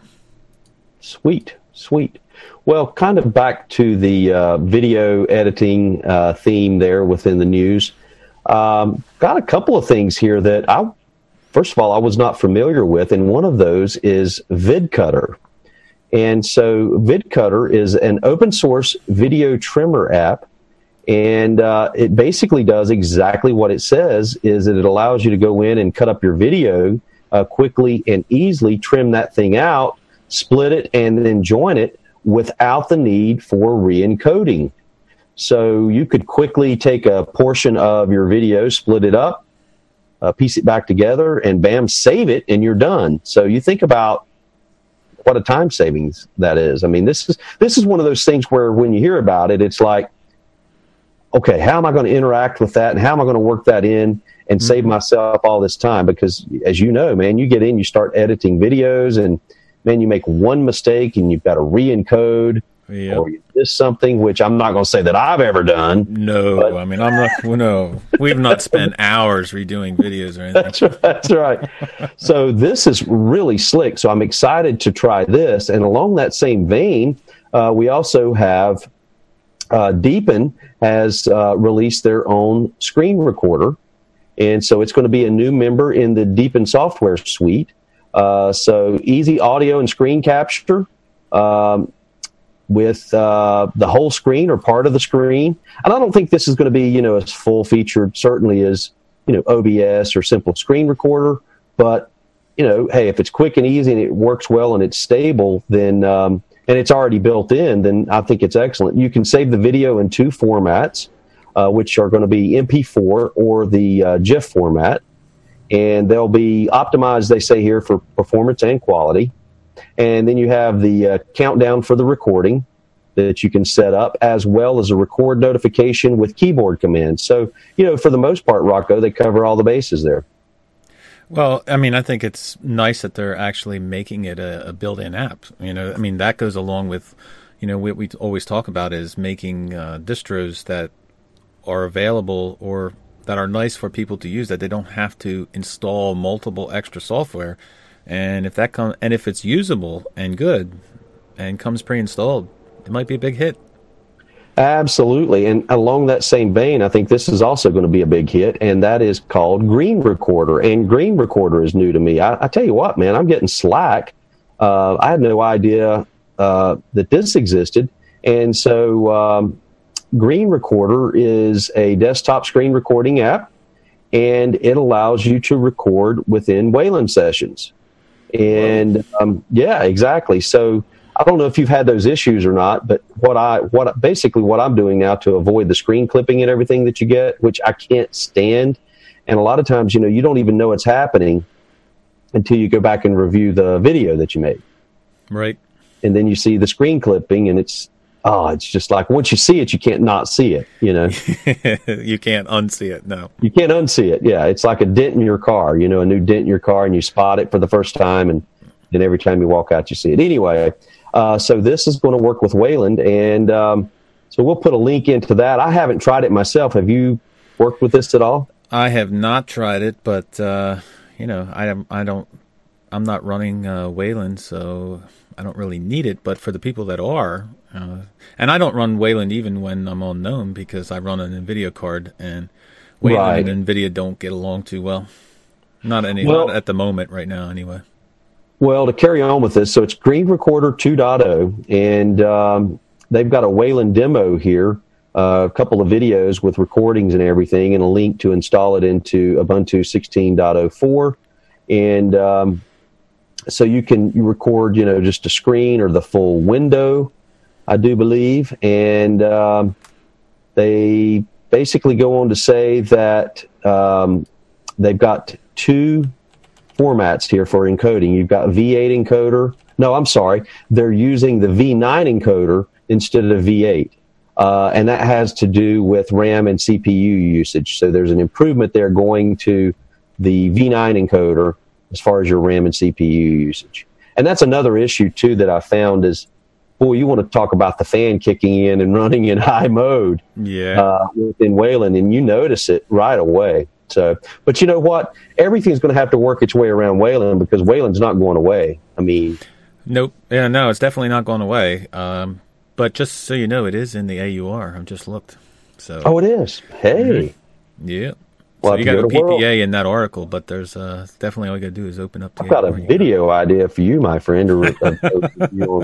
Sweet. Well, kind of back to the video editing theme there within the news. Got a couple of things here that first of all, I was not familiar with, and one of those is VidCutter. And so VidCutter is an open source video trimmer app, and it basically does exactly what it says, is that it allows you to go in and cut up your video quickly and easily, trim that thing out, split it, and then join it without the need for re-encoding. So you could quickly take a portion of your video, split it up, piece it back together, and bam, save it, and you're done. So you think about what a time savings that is. I mean, this is one of those things where when you hear about it, it's like, okay, how am I going to interact with that, and how am I going to work that in and save myself all this time? Because as you know, man, you get in, you start editing videos, and man, you make one mistake and you've got to re-encode, or you miss something, which I'm not going to say that I've ever done. No, but I mean, I'm not. No, we've not spent hours redoing videos or anything. That's right. So this is really slick. So I'm excited to try this. And along that same vein, we also have Deepin has released their own screen recorder, and so it's going to be a new member in the Deepin software suite. So easy audio and screen capture with the whole screen or part of the screen. And I don't think this is going to be, as full featured certainly as, OBS or simple screen recorder. But, hey, if it's quick and easy and it works well and it's stable, then and it's already built in, then I think it's excellent. You can save the video in 2 formats, which are going to be MP4 or the GIF format. And they'll be optimized, they say here, for performance and quality. And then you have the countdown for the recording that you can set up, as well as a record notification with keyboard commands. So, for the most part, Rocco, they cover all the bases there. Well, I mean, I think it's nice that they're actually making it a built-in app. That goes along with, what we always talk about is making distros that are available or that are nice for people to use, that they don't have to install multiple extra software. And if if it's usable and good and comes pre-installed, it might be a big hit. Absolutely. And along that same vein, I think this is also going to be a big hit, and that is called Green Recorder. And Green Recorder is new to me. I tell you what, man, I'm getting slack. I had no idea that this existed. And so Green Recorder is a desktop screen recording app, and it allows you to record within Wayland sessions. And yeah, exactly. So I don't know if you've had those issues or not, but what I'm doing now to avoid the screen clipping and everything that you get, which I can't stand. And a lot of times, you don't even know it's happening until you go back and review the video that you made. Right. And then you see the screen clipping, and it's just like, once you see it, you can't not see it, You can't unsee it, no. You can't unsee it, yeah. It's like a dent in your car, a new dent in your car, and you spot it for the first time, and then every time you walk out, you see it. Anyway, so this is going to work with Wayland, and so we'll put a link into that. I haven't tried it myself. Have you worked with this at all? I have not tried it, but I'm not running Wayland, so I don't really need it. But for the people that are, and I don't run Wayland even when I'm on GNOME, because I run an NVIDIA card, and Wayland and NVIDIA don't get along too well. Not at the moment right now, anyway. Well, to carry on with this, so it's Green Recorder 2.0, and they've got a Wayland demo here, a couple of videos with recordings and everything, and a link to install it into Ubuntu 16.04. And so you record, just a screen or the full window, I do believe. And they basically go on to say that they've got two formats here for encoding. You've got V8 encoder. No, I'm sorry. They're using the V9 encoder instead of V8. And that has to do with RAM and CPU usage. So there's an improvement there going to the V9 encoder as far as your RAM and CPU usage. And that's another issue, too, that I found is, boy, you want to talk about the fan kicking in and running in high mode within Wayland, and you notice it right away. So, but you know what? Everything's going to have to work its way around Wayland, because Wayland's not going away. Nope. Yeah, no, it's definitely not going away. But just so you know, it is in the AUR. I've just looked. So. Oh, it is? Hey. Mm-hmm. Yeah. So you got a PPA in that article, but there's definitely all you got to do is open up the I've got a video idea for you, my friend. All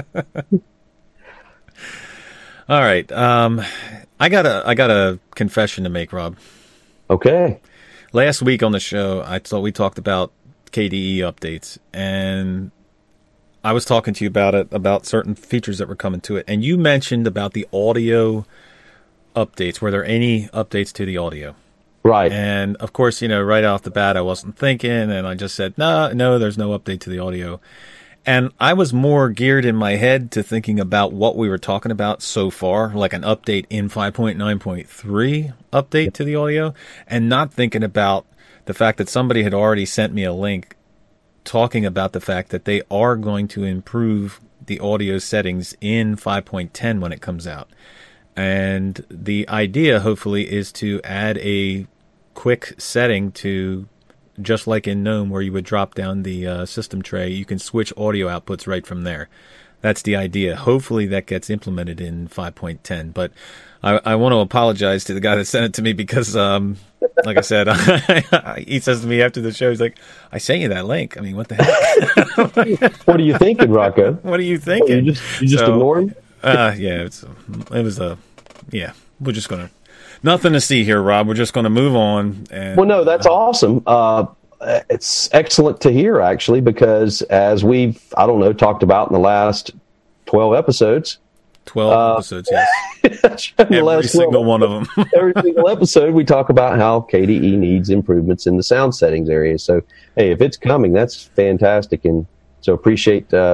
right. I got a confession to make, Rob. Okay. Last week on the show, we talked about KDE updates, and I was talking to you about certain features that were coming to it, and you mentioned about the audio updates. Were there any updates to the audio? Right. And of course, right off the bat, I wasn't thinking, and I just said, no, there's no update to the audio. And I was more geared in my head to thinking about what we were talking about so far, like an update in 5.9.3 update to the audio, and not thinking about the fact that somebody had already sent me a link talking about the fact that they are going to improve the audio settings in 5.10 when it comes out. And the idea, hopefully, is to add a quick setting to, just like in GNOME, where you would drop down the system tray, you can switch audio outputs right from there. That's the idea. Hopefully that gets implemented in 5.10. But I want to apologize to the guy that sent it to me because, like I said, he says to me after the show, he's like, I sent you that link. I mean, what the heck? What are you thinking, Rocco? What are you thinking? You just ignore him? Yeah, we're just going to, nothing to see here, Rob. We're just going to move on. And, well, no, that's awesome. It's excellent to hear, actually, because as we've, talked about in the last 12 episodes. 12 episodes, yes. Every single one of them. Every single episode, we talk about how KDE needs improvements in the sound settings area. So, hey, if it's coming, that's fantastic. And so appreciate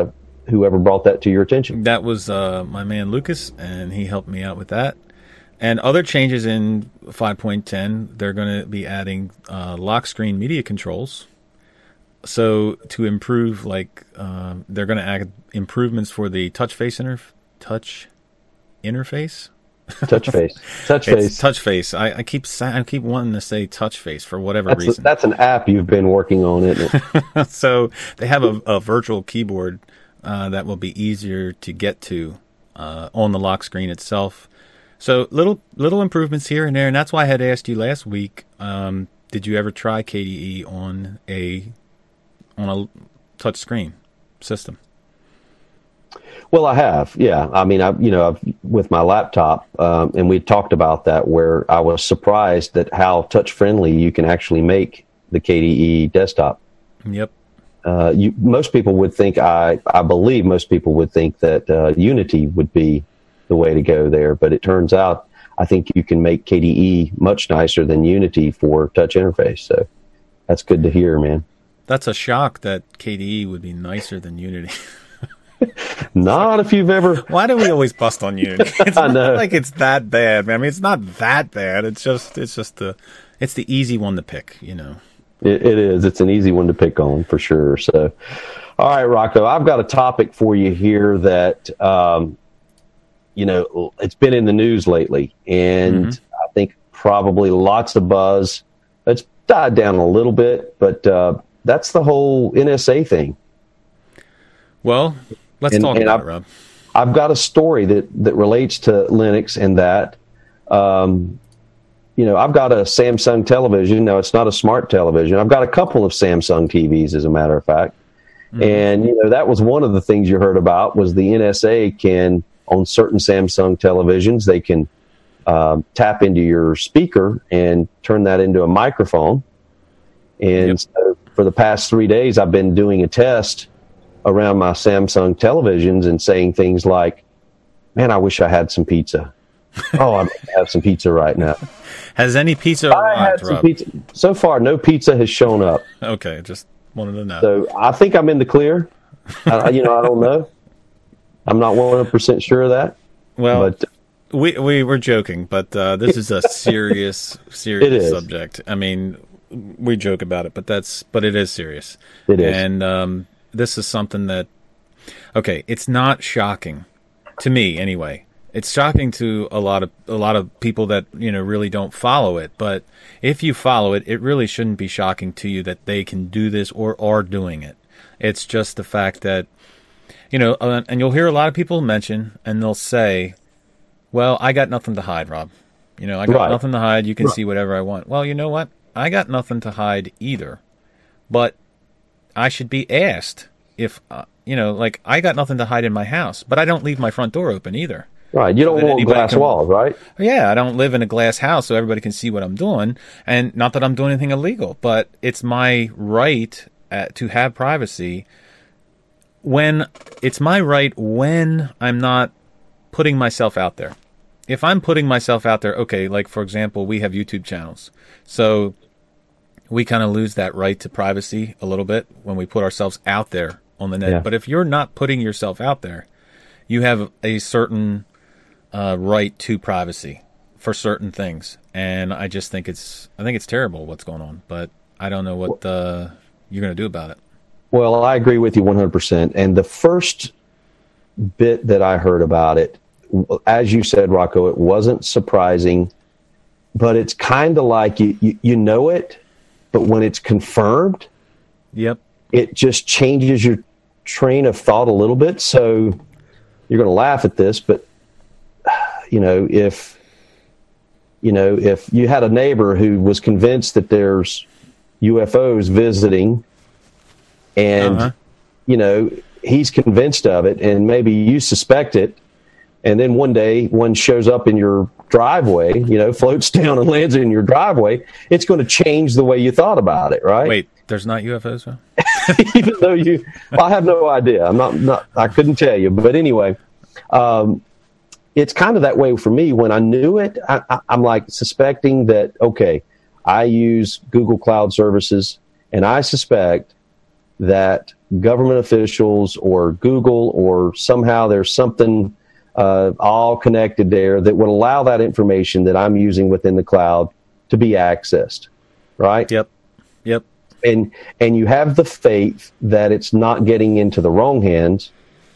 whoever brought that to your attention? That was my man Lucas, and he helped me out with that. And other changes in 5.10, they're going to be adding lock screen media controls. So to improve, they're going to add improvements for the touch interface. Touch face. I keep wanting to say touch face for whatever reason. That's an app you've been working on, isn't it? So they have a virtual keyboard that will be easier to get to on the lock screen itself. So little improvements here and there, and that's why I had asked you last week. Did you ever try KDE on a touch screen system? Well, I have, yeah. I mean, I've with my laptop, and we talked about that, where I was surprised at how touch-friendly you can actually make the KDE desktop. Yep. Most people would think, I believe most people would think that Unity would be the way to go there, but it turns out I think you can make KDE much nicer than Unity for touch interface. So that's good to hear, man. That's a shock that KDE would be nicer than Unity. Not if you've ever. Why do we always bust on Unity? It's I know. Not like it's that bad, man. I mean, it's not that bad. It's the easy one to pick, you know. It is. It's an easy one to pick on for sure. So, all right, Rocco, I've got a topic for you here that, it's been in the news lately, and I think probably lots of buzz. It's died down a little bit, but that's the whole NSA thing. Well, let's talk about it, Rob. I've got a story that relates to Linux and that. I've got a Samsung television. No, it's not a smart television. I've got a couple of Samsung TVs, as a matter of fact. And, that was one of the things you heard about was the NSA can, on certain Samsung televisions, they can tap into your speaker and turn that into a microphone. And so for the past 3 days, I've been doing a test around my Samsung televisions and saying things like, man, I wish I had some pizza. Oh, I'd have some pizza right now. Has any pizza arrived, Rob? Pizza. So far, no pizza has shown up. Okay, just wanted to know. So I think I'm in the clear. I don't know. I'm not 100% sure of that. Well, but we were joking, but this is a serious subject. I mean, we joke about it, but it is serious. It is. And this is something that, okay, it's not shocking to me anyway. It's shocking to a lot of people that really don't follow it. But if you follow it, it really shouldn't be shocking to you that they can do this or are doing it. It's just the fact that and you'll hear a lot of people mention, and they'll say, "Well, I got nothing to hide, Rob. I got nothing to hide. You can see whatever I want." Well, you know what? I got nothing to hide either, but I should be asked if I got nothing to hide in my house, but I don't leave my front door open either. Right, you don't want glass walls, right? Yeah, I don't live in a glass house so everybody can see what I'm doing, and not that I'm doing anything illegal, but it's my right to have privacy. It's my right when I'm not putting myself out there. If I'm putting myself out there, okay, like for example, we have YouTube channels, so we kind of lose that right to privacy a little bit when we put ourselves out there on the net. Yeah. But if you're not putting yourself out there, you have a certain right to privacy for certain things, and I just think it's terrible what's going on. But I don't know what you're going to do about it. Well, I agree with you 100%. And the first bit that I heard about it, as you said, Rocco, it wasn't surprising, but it's kind of like you know it, but when it's confirmed, it just changes your train of thought a little bit. So you're going to laugh at this, but if you had a neighbor who was convinced that there's UFOs visiting, and he's convinced of it, and maybe you suspect it, and then one day one shows up in your driveway, floats down and lands in your driveway, it's going to change the way you thought about it, right? Wait, there's not UFOs, huh? Even though I have no idea. I'm not I couldn't tell you, but anyway, it's kind of that way for me. When I knew it, I'm like suspecting that, okay, I use Google Cloud Services, and I suspect that government officials or Google, or somehow there's something all connected there that would allow that information that I'm using within the cloud to be accessed, right? Yep. And you have the faith that it's not getting into the wrong hands,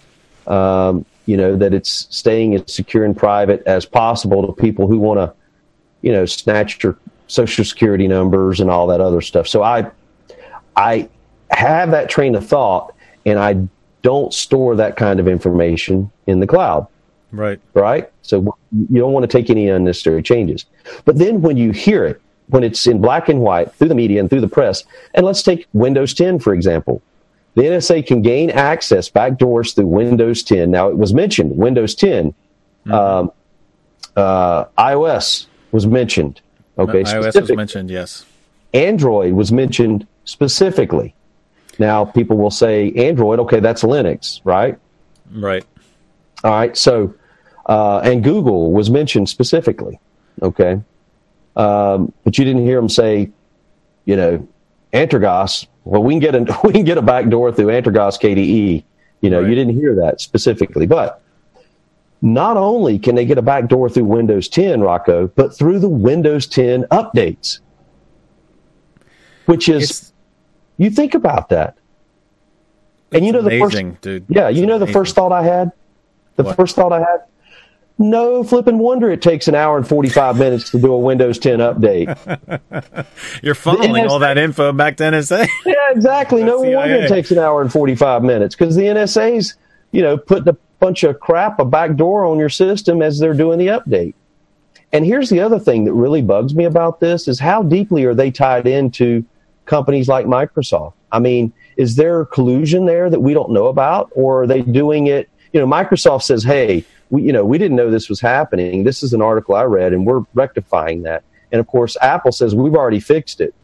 that it's staying as secure and private as possible to people who want to, snatch your Social Security numbers and all that other stuff. So I have that train of thought, and I don't store that kind of information in the cloud. Right. So you don't want to take any unnecessary changes. But then when you hear it, when it's in black and white through the media and through the press, and let's take Windows 10, for example. The NSA can gain access backdoors through Windows 10. Now, it was mentioned, Windows 10. iOS was mentioned. Okay, iOS was mentioned, yes. Android was mentioned specifically. Now, people will say, Android, okay, that's Linux, right? Right. All right, so, and Google was mentioned specifically, okay? But you didn't hear them say, Antergos. Well, we can get a backdoor through Antergos KDE. You didn't hear that specifically. But not only can they get a backdoor through Windows 10, Rocco, but through the Windows 10 updates, which is, you think about that. And the amazing, first, dude. Yeah, the first thought I had. First thought I had. No flipping wonder it takes an hour and 45 minutes to do a Windows 10 update. You're funneling all that info back to NSA. Yeah, exactly. No wonder it takes an hour and 45 minutes, because the NSA's, putting a bunch of crap, a backdoor on your system as they're doing the update. And here's the other thing that really bugs me about this is how deeply are they tied into companies like Microsoft? I mean, is there collusion there that we don't know about, or are they doing it? Microsoft says, hey, we didn't know this was happening. This is an article I read, and we're rectifying that. And, of course, Apple says, we've already fixed it,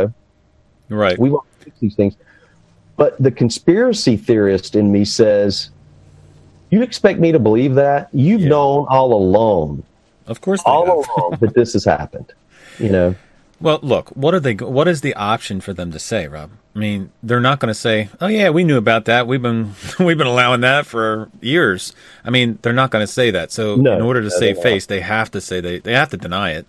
Right. We've already fixed these things. But the conspiracy theorist in me says, you expect me to believe that? You've known all along. Of course along that this has happened, Well, look, what is the option for them to say, Rob? I mean, they're not going to say, "Oh yeah, we knew about that. We've been allowing that for years." I mean, they're not going to say that. So, in order to save face, they have to say they have to deny it.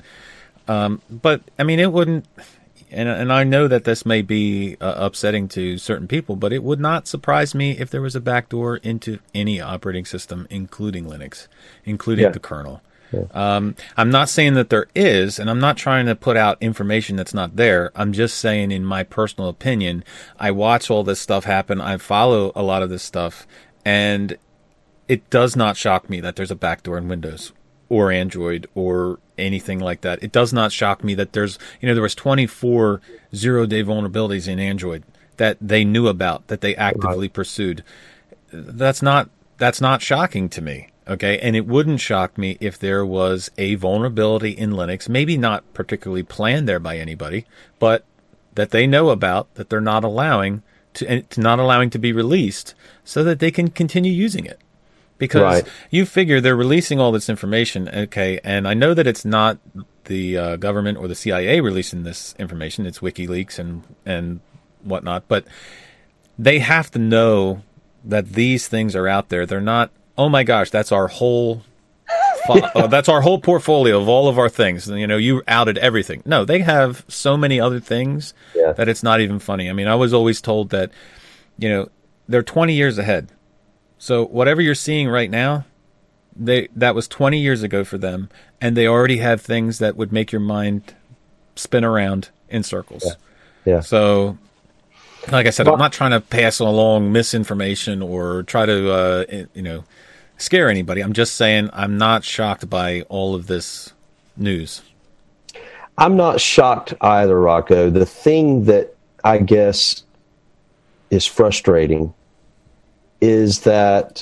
But I mean, it wouldn't. And I know that this may be upsetting to certain people, but it would not surprise me if there was a backdoor into any operating system, including Linux, including the kernel. Yeah. I'm not saying that there is, and I'm not trying to put out information that's not there. I'm just saying, in my personal opinion, I watch all this stuff happen. I follow a lot of this stuff, and it does not shock me that there's a backdoor in Windows or Android or anything like that. It does not shock me that there was 24 zero-day vulnerabilities in Android that they knew about, that they actively pursued. That's not shocking to me. Okay, and it wouldn't shock me if there was a vulnerability in Linux, maybe not particularly planned there by anybody, but that they know about, that they're not allowing to be released, so that they can continue using it. Because you figure they're releasing all this information, okay, and I know that it's not the government or the CIA releasing this information; it's WikiLeaks and whatnot. But they have to know that these things are out there. They're not, oh my gosh, that's our whole portfolio of all of our things. You outed everything. No, they have so many other things that it's not even funny. I mean, I was always told that, they're 20 years ahead. So whatever you're seeing right now, that was 20 years ago for them, and they already have things that would make your mind spin around in circles. Yeah. So, like I said, I'm not trying to pass along misinformation or try to, scare anybody. I'm just saying I'm not shocked by all of this news. I'm not shocked either, Rocco. The thing that I guess is frustrating is that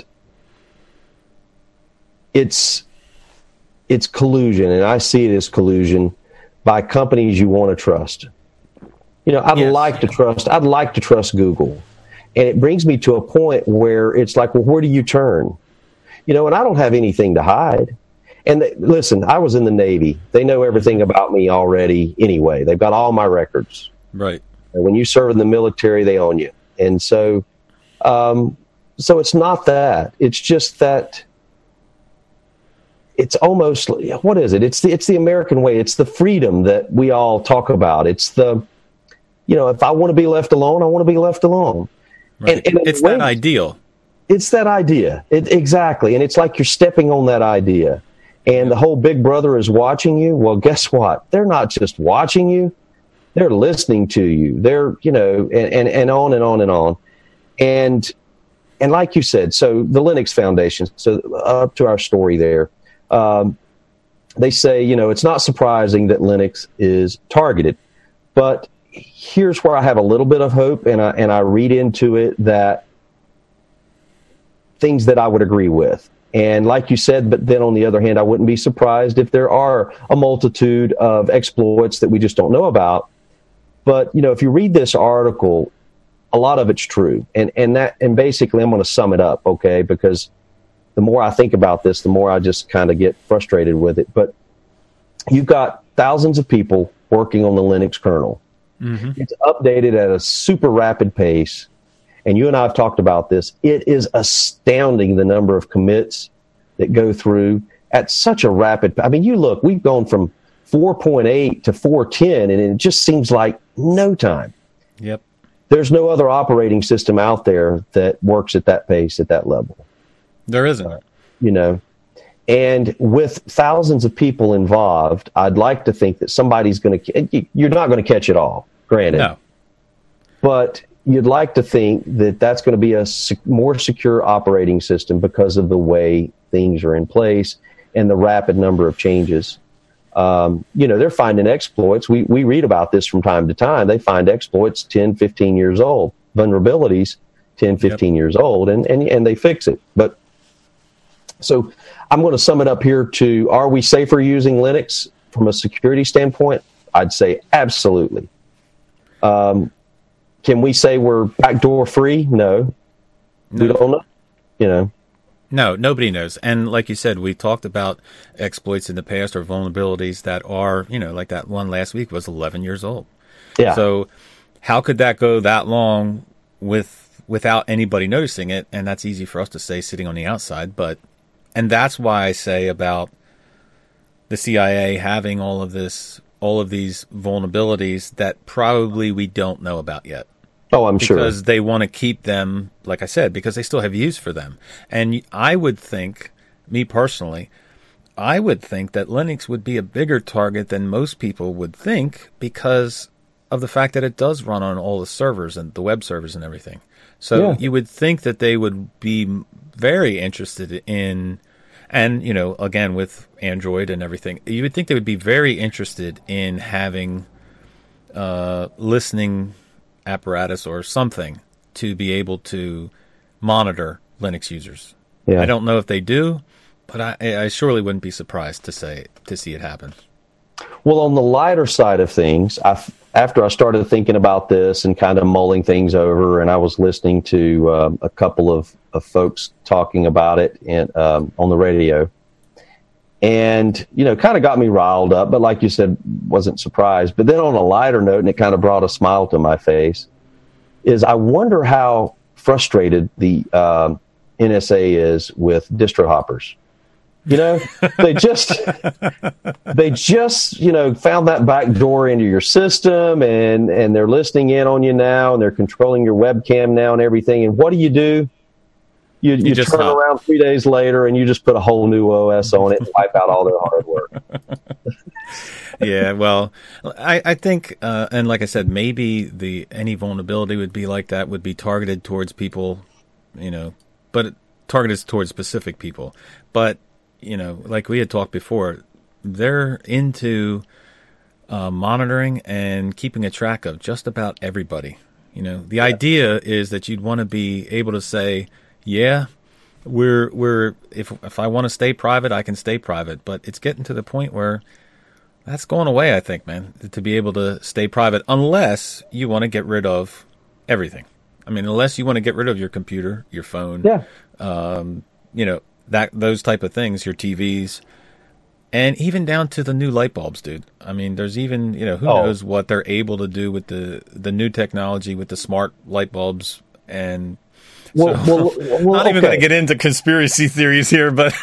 it's collusion, and I see it as collusion by companies you want to trust. I'd like to trust Google, and it brings me to a point where it's like, well, where do you turn? And I don't have anything to hide. And listen, I was in the Navy. They know everything about me already anyway. They've got all my records. Right. And when you serve in the military, they own you. And so So it's not that. It's just that it's almost, what is it? It's the American way. It's the freedom that we all talk about. It's the, if I want to be left alone, I want to be left alone. Right. And it's that ideal. It's that idea. Exactly. And it's like you're stepping on that idea. And the whole Big Brother is watching you. Well, guess what? They're not just watching you. They're listening to you. They're, and on and on and on. And like you said, so the Linux Foundation, so up to our story there, they say, it's not surprising that Linux is targeted. But here's where I have a little bit of hope, and I read into it that things that I would agree with. And like you said, but then on the other hand, I wouldn't be surprised if there are a multitude of exploits that we just don't know about. But, if you read this article, a lot of it's true. And basically I'm going to sum it up, okay? Because the more I think about this, the more I just kind of get frustrated with it. But you've got thousands of people working on the Linux kernel. Mm-hmm. It's updated at a super rapid pace. And you and I have talked about this. It is astounding the number of commits that go through at such a rapid. I mean, we've gone from 4.8 to 4.10, and it just seems like no time. Yep. There's no other operating system out there that works at that pace, at that level. There isn't. And with thousands of people involved, I'd like to think that somebody's going to. You're not going to catch it all, granted. No. But you'd like to think that that's going to be a more secure operating system because of the way things are in place and the rapid number of changes. They're finding exploits. We read about this from time to time. They find exploits 10, 15 years old, vulnerabilities 10, 15 years old, and they fix it. But so I'm going to sum it up here to, are we safer using Linux from a security standpoint? I'd say absolutely. Can we say we're backdoor free? No. We don't know. No, nobody knows. And like you said, we talked about exploits in the past or vulnerabilities that are, like that one last week was 11 years old. Yeah. So how could that go that long without anybody noticing it? And that's easy for us to say sitting on the outside. And that's why I say about the CIA having all of these vulnerabilities that probably we don't know about yet. Oh, I'm sure. Because they want to keep them, like I said, because they still have use for them. And I would think, me personally, I would think that Linux would be a bigger target than most people would think because of the fact that it does run on all the servers and the web servers and everything. So you would think that they would be very interested in, and, again, with Android and everything, you would think they would be very interested in having listening apparatus or something to be able to monitor Linux users. Yeah. I don't know if they do, but I surely wouldn't be surprised to see it happen. Well, on the lighter side of things, after I started thinking about this and kind of mulling things over, and I was listening to a couple of folks talking about it on the radio, and, kind of got me riled up, but like you said, wasn't surprised. But then on a lighter note, and it kind of brought a smile to my face, is I wonder how frustrated the NSA is with distro hoppers. They just found that back door into your system, and they're listening in on you now, and they're controlling your webcam now and everything. And what do? You just turn around 3 days later and you just put a whole new OS on it and wipe out all their hard work. Yeah, well, I think, and like I said, maybe any vulnerability would be like that, would be targeted towards people, but targeted towards specific people. But, like we had talked before, they're into monitoring and keeping a track of just about everybody. The idea is that you'd want to be able to say, yeah, if I want to stay private, I can stay private. But it's getting to the point where that's going away, I think, man, to be able to stay private, unless you want to get rid of everything. I mean, unless you want to get rid of your computer, your phone, those type of things, your TVs, and even down to the new light bulbs, dude. I mean, there's even, who knows what they're able to do with the new technology with the smart light bulbs. And Not even going to get into conspiracy theories here, but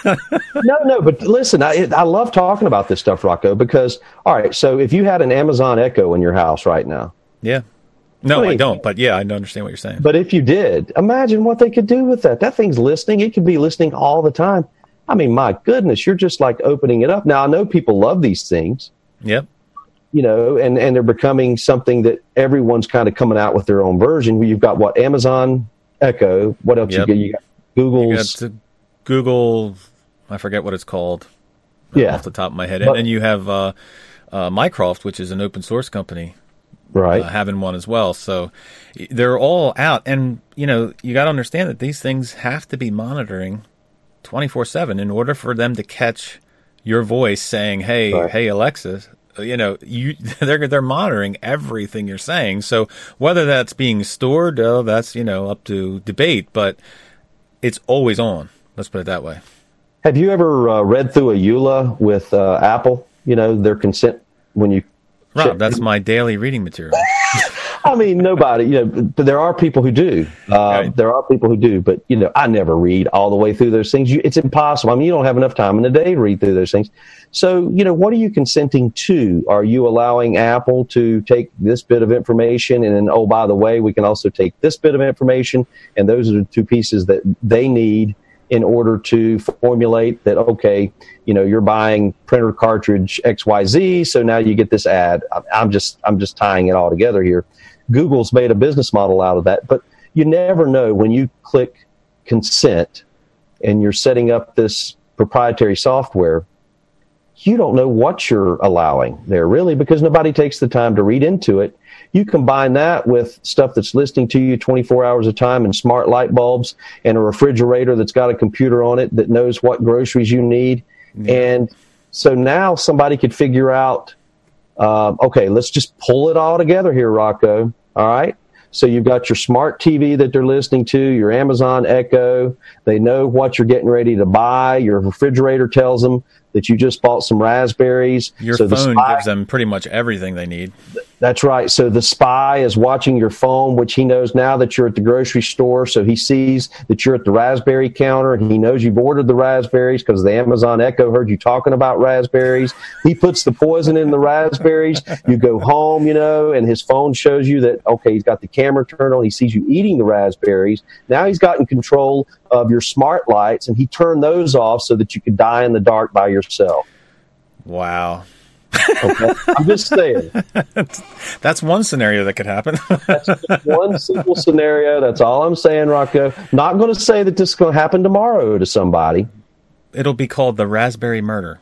no. But listen, I love talking about this stuff, Rocco, because all right. So if you had an Amazon Echo in your house right now, yeah, no, I don't. But yeah, I understand what you're saying. But if you did, imagine what they could do with that. That thing's listening. It could be listening all the time. I mean, my goodness, you're just like opening it up. Now I know people love these things. Yep. You know, and they're becoming something that everyone's kind of coming out with their own version. You've got what, Amazon Echo. What else you got? You got Google's. You got Google, I forget what it's called. Off the top of my head. And then you have Mycroft, which is an open source company. Right. Having one as well. So they're all out. And, you know, you got to understand that these things have to be monitoring 24/7 in order for them to catch your voice saying, hey, Alexa. You know, they're monitoring everything you're saying. So whether that's being stored, that's, you know, up to debate, but it's always on. Let's put it that way. Have you ever read through a EULA with Apple? You know, their consent when you... Rob, that's my daily reading material. I mean, nobody, you know, but there are people who do. Right. There are people who do, but, you know, I never read all the way through those things. It's impossible. I mean, you don't have enough time in a day to read through those things. So, you know, what are you consenting to? Are you allowing Apple to take this bit of information and then, oh, by the way, we can also take this bit of information, and those are the two pieces that they need in order to formulate that, okay, you know, you're buying printer cartridge XYZ, so now you get this ad. I'm just tying it all together here. Google's made a business model out of that, but you never know when you click consent and you're setting up this proprietary software, you don't know what you're allowing there really, because nobody takes the time to read into it. You combine that with stuff that's listening to you 24 hours a time and smart light bulbs and a refrigerator that's got a computer on it that knows what groceries you need. Yeah. And so now somebody could figure out, okay, let's just pull it all together here, Rocco. All right. So you've got your smart TV that they're listening to, your Amazon Echo. They know what you're getting ready to buy. Your refrigerator tells them that you just bought some raspberries. Your phone gives them pretty much everything they need. That's right. So the spy is watching your phone, which he knows now that you're at the grocery store. So he sees that you're at the raspberry counter, and he knows you've ordered the raspberries because the Amazon Echo heard you talking about raspberries. He puts the poison in the raspberries. You go home, you know, and his phone shows you that, okay, he's got the camera turned on. He sees you eating the raspberries. Now he's gotten control of your smart lights, and he turned those off so that you could die in the dark by yourself. Wow. Okay. I'm just saying. That's one scenario that could happen. That's just one simple scenario. That's all I'm saying, Rocco. Not going to say that this is going to happen tomorrow to somebody. It'll be called the raspberry murder.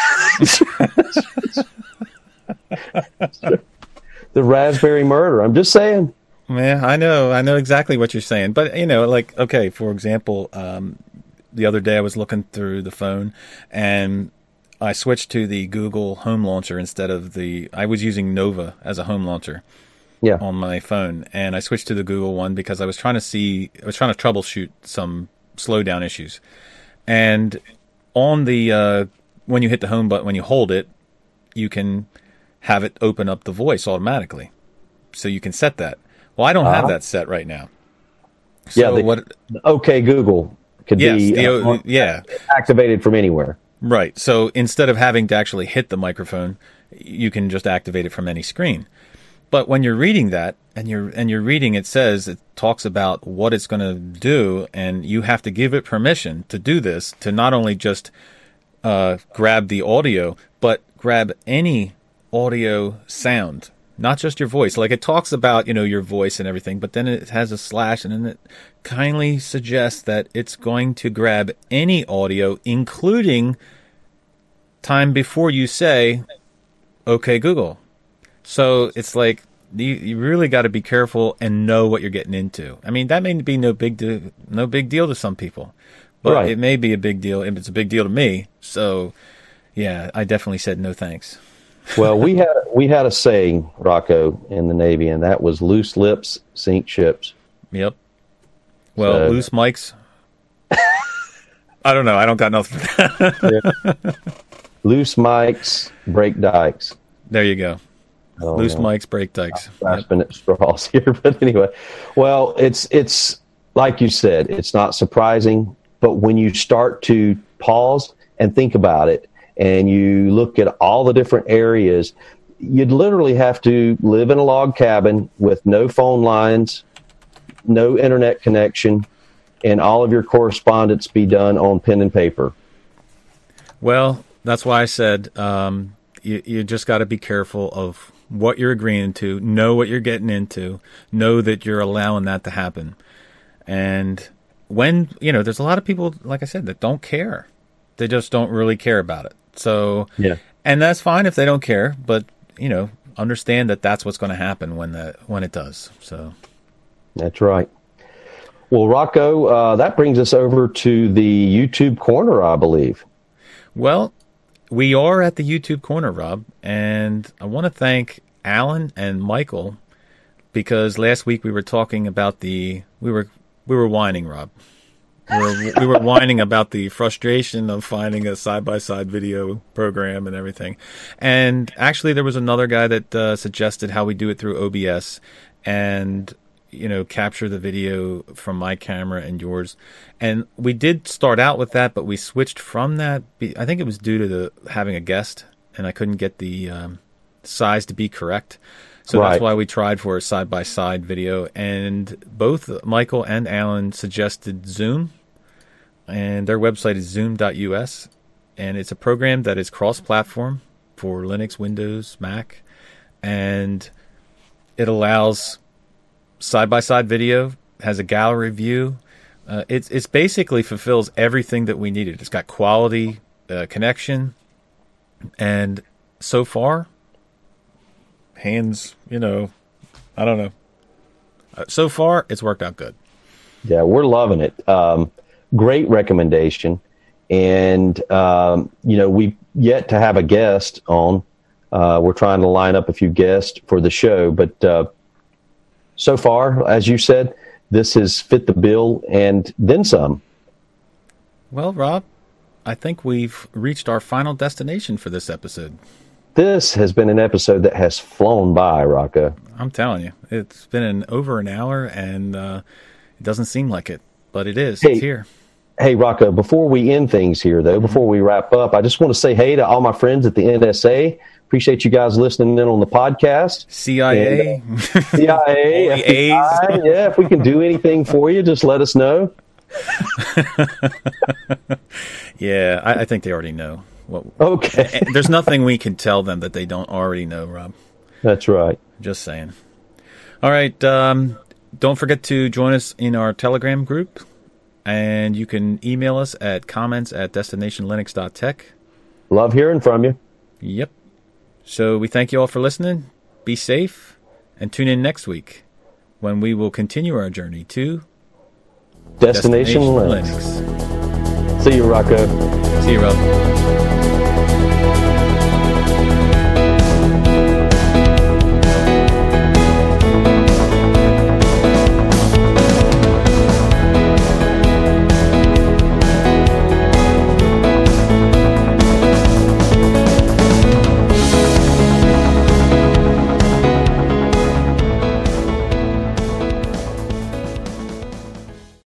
The raspberry murder. I'm just saying. Yeah, I know exactly what you're saying. But, you know, like, okay, for example, the other day I was looking through the phone and I switched to the Google Home Launcher instead of I was using Nova as a home launcher on my phone. And I switched to the Google one because I was trying to troubleshoot some slowdown issues. And on the, when you hit the home button, when you hold it, you can have it open up the voice automatically. So you can set that. Well, I don't have that set right now. So OK Google could be activated from anywhere. Right. So instead of having to actually hit the microphone, you can just activate it from any screen. But when you're reading that and you're reading, it talks about what it's going to do, and you have to give it permission to do this, to not only just grab the audio, but grab any audio sound. Not just your voice. Like, it talks about, you know, your voice and everything, but then it has a slash, and then it kindly suggests that it's going to grab any audio, including time before you say, okay, Google. So it's like, you really got to be careful and know what you're getting into. I mean, that may be no big deal to some people, but It may be a big deal. It's a big deal to me. So, yeah, I definitely said no thanks. Well, we had a saying, Rocco, in the Navy, and that was loose lips sink ships. Yep. Well, loose mics. I don't know. I don't got nothing for that. Yeah. Loose mics break dikes. There you go. Loose mics break dikes. I'm grasping at straws here, but anyway. Well, it's like you said, it's not surprising, but when you start to pause and think about it, and you look at all the different areas, you'd literally have to live in a log cabin with no phone lines, no internet connection, and all of your correspondence be done on pen and paper. Well, that's why I said you just got to be careful of what you're agreeing to, know what you're getting into, know that you're allowing that to happen. And when, there's a lot of people, like I said, that don't care. They just don't really care about it. So, yeah. And that's fine if they don't care, but, understand that that's what's going to happen when it does. So that's right. Well, Rocco, that brings us over to the YouTube corner, I believe. Well, we are at the YouTube corner, Rob, and I want to thank Alan and Michael, because last week we were talking about we were whining, Rob. We were whining about the frustration of finding a side-by-side video program and everything. And actually, there was another guy that suggested how we do it through OBS and, capture the video from my camera and yours. And we did start out with that, but we switched from that. I think it was due to having a guest, and I couldn't get the size to be correct. So right. That's why we tried for a side-by-side video. And both Michael and Alan suggested Zoom. And their website is zoom.us. And it's a program that is cross-platform for Linux, Windows, Mac. And it allows side-by-side video, has a gallery view. It's basically fulfills everything that we needed. It's got quality connection. And so far, hands, I don't know. So far, it's worked out good. Yeah, we're loving it. Great recommendation. And, we've yet to have a guest on. We're trying to line up a few guests for the show. But so far, as you said, this has fit the bill and then some. Well, Rob, I think we've reached our final destination for this episode. This has been an episode that has flown by, Rocco. I'm telling you, it's been over an hour, and it doesn't seem like it, but it is. It's here. Hey, Rocco, before we end things here, though, before we wrap up, I just want to say hey to all my friends at the NSA. Appreciate you guys listening in on the podcast. CIA. And, CIA, FBI. Yeah, if we can do anything for you, just let us know. Yeah, I think they already know. Okay. There's nothing we can tell them that they don't already know, Rob. That's right. Just saying. All right. Don't forget to join us in our Telegram group. And you can email us at comments@destinationlinux.tech. Love hearing from you. Yep. So we thank you all for listening. Be safe. And tune in next week when we will continue our journey to Destination Linux. See you, Rocco. See you, Rob.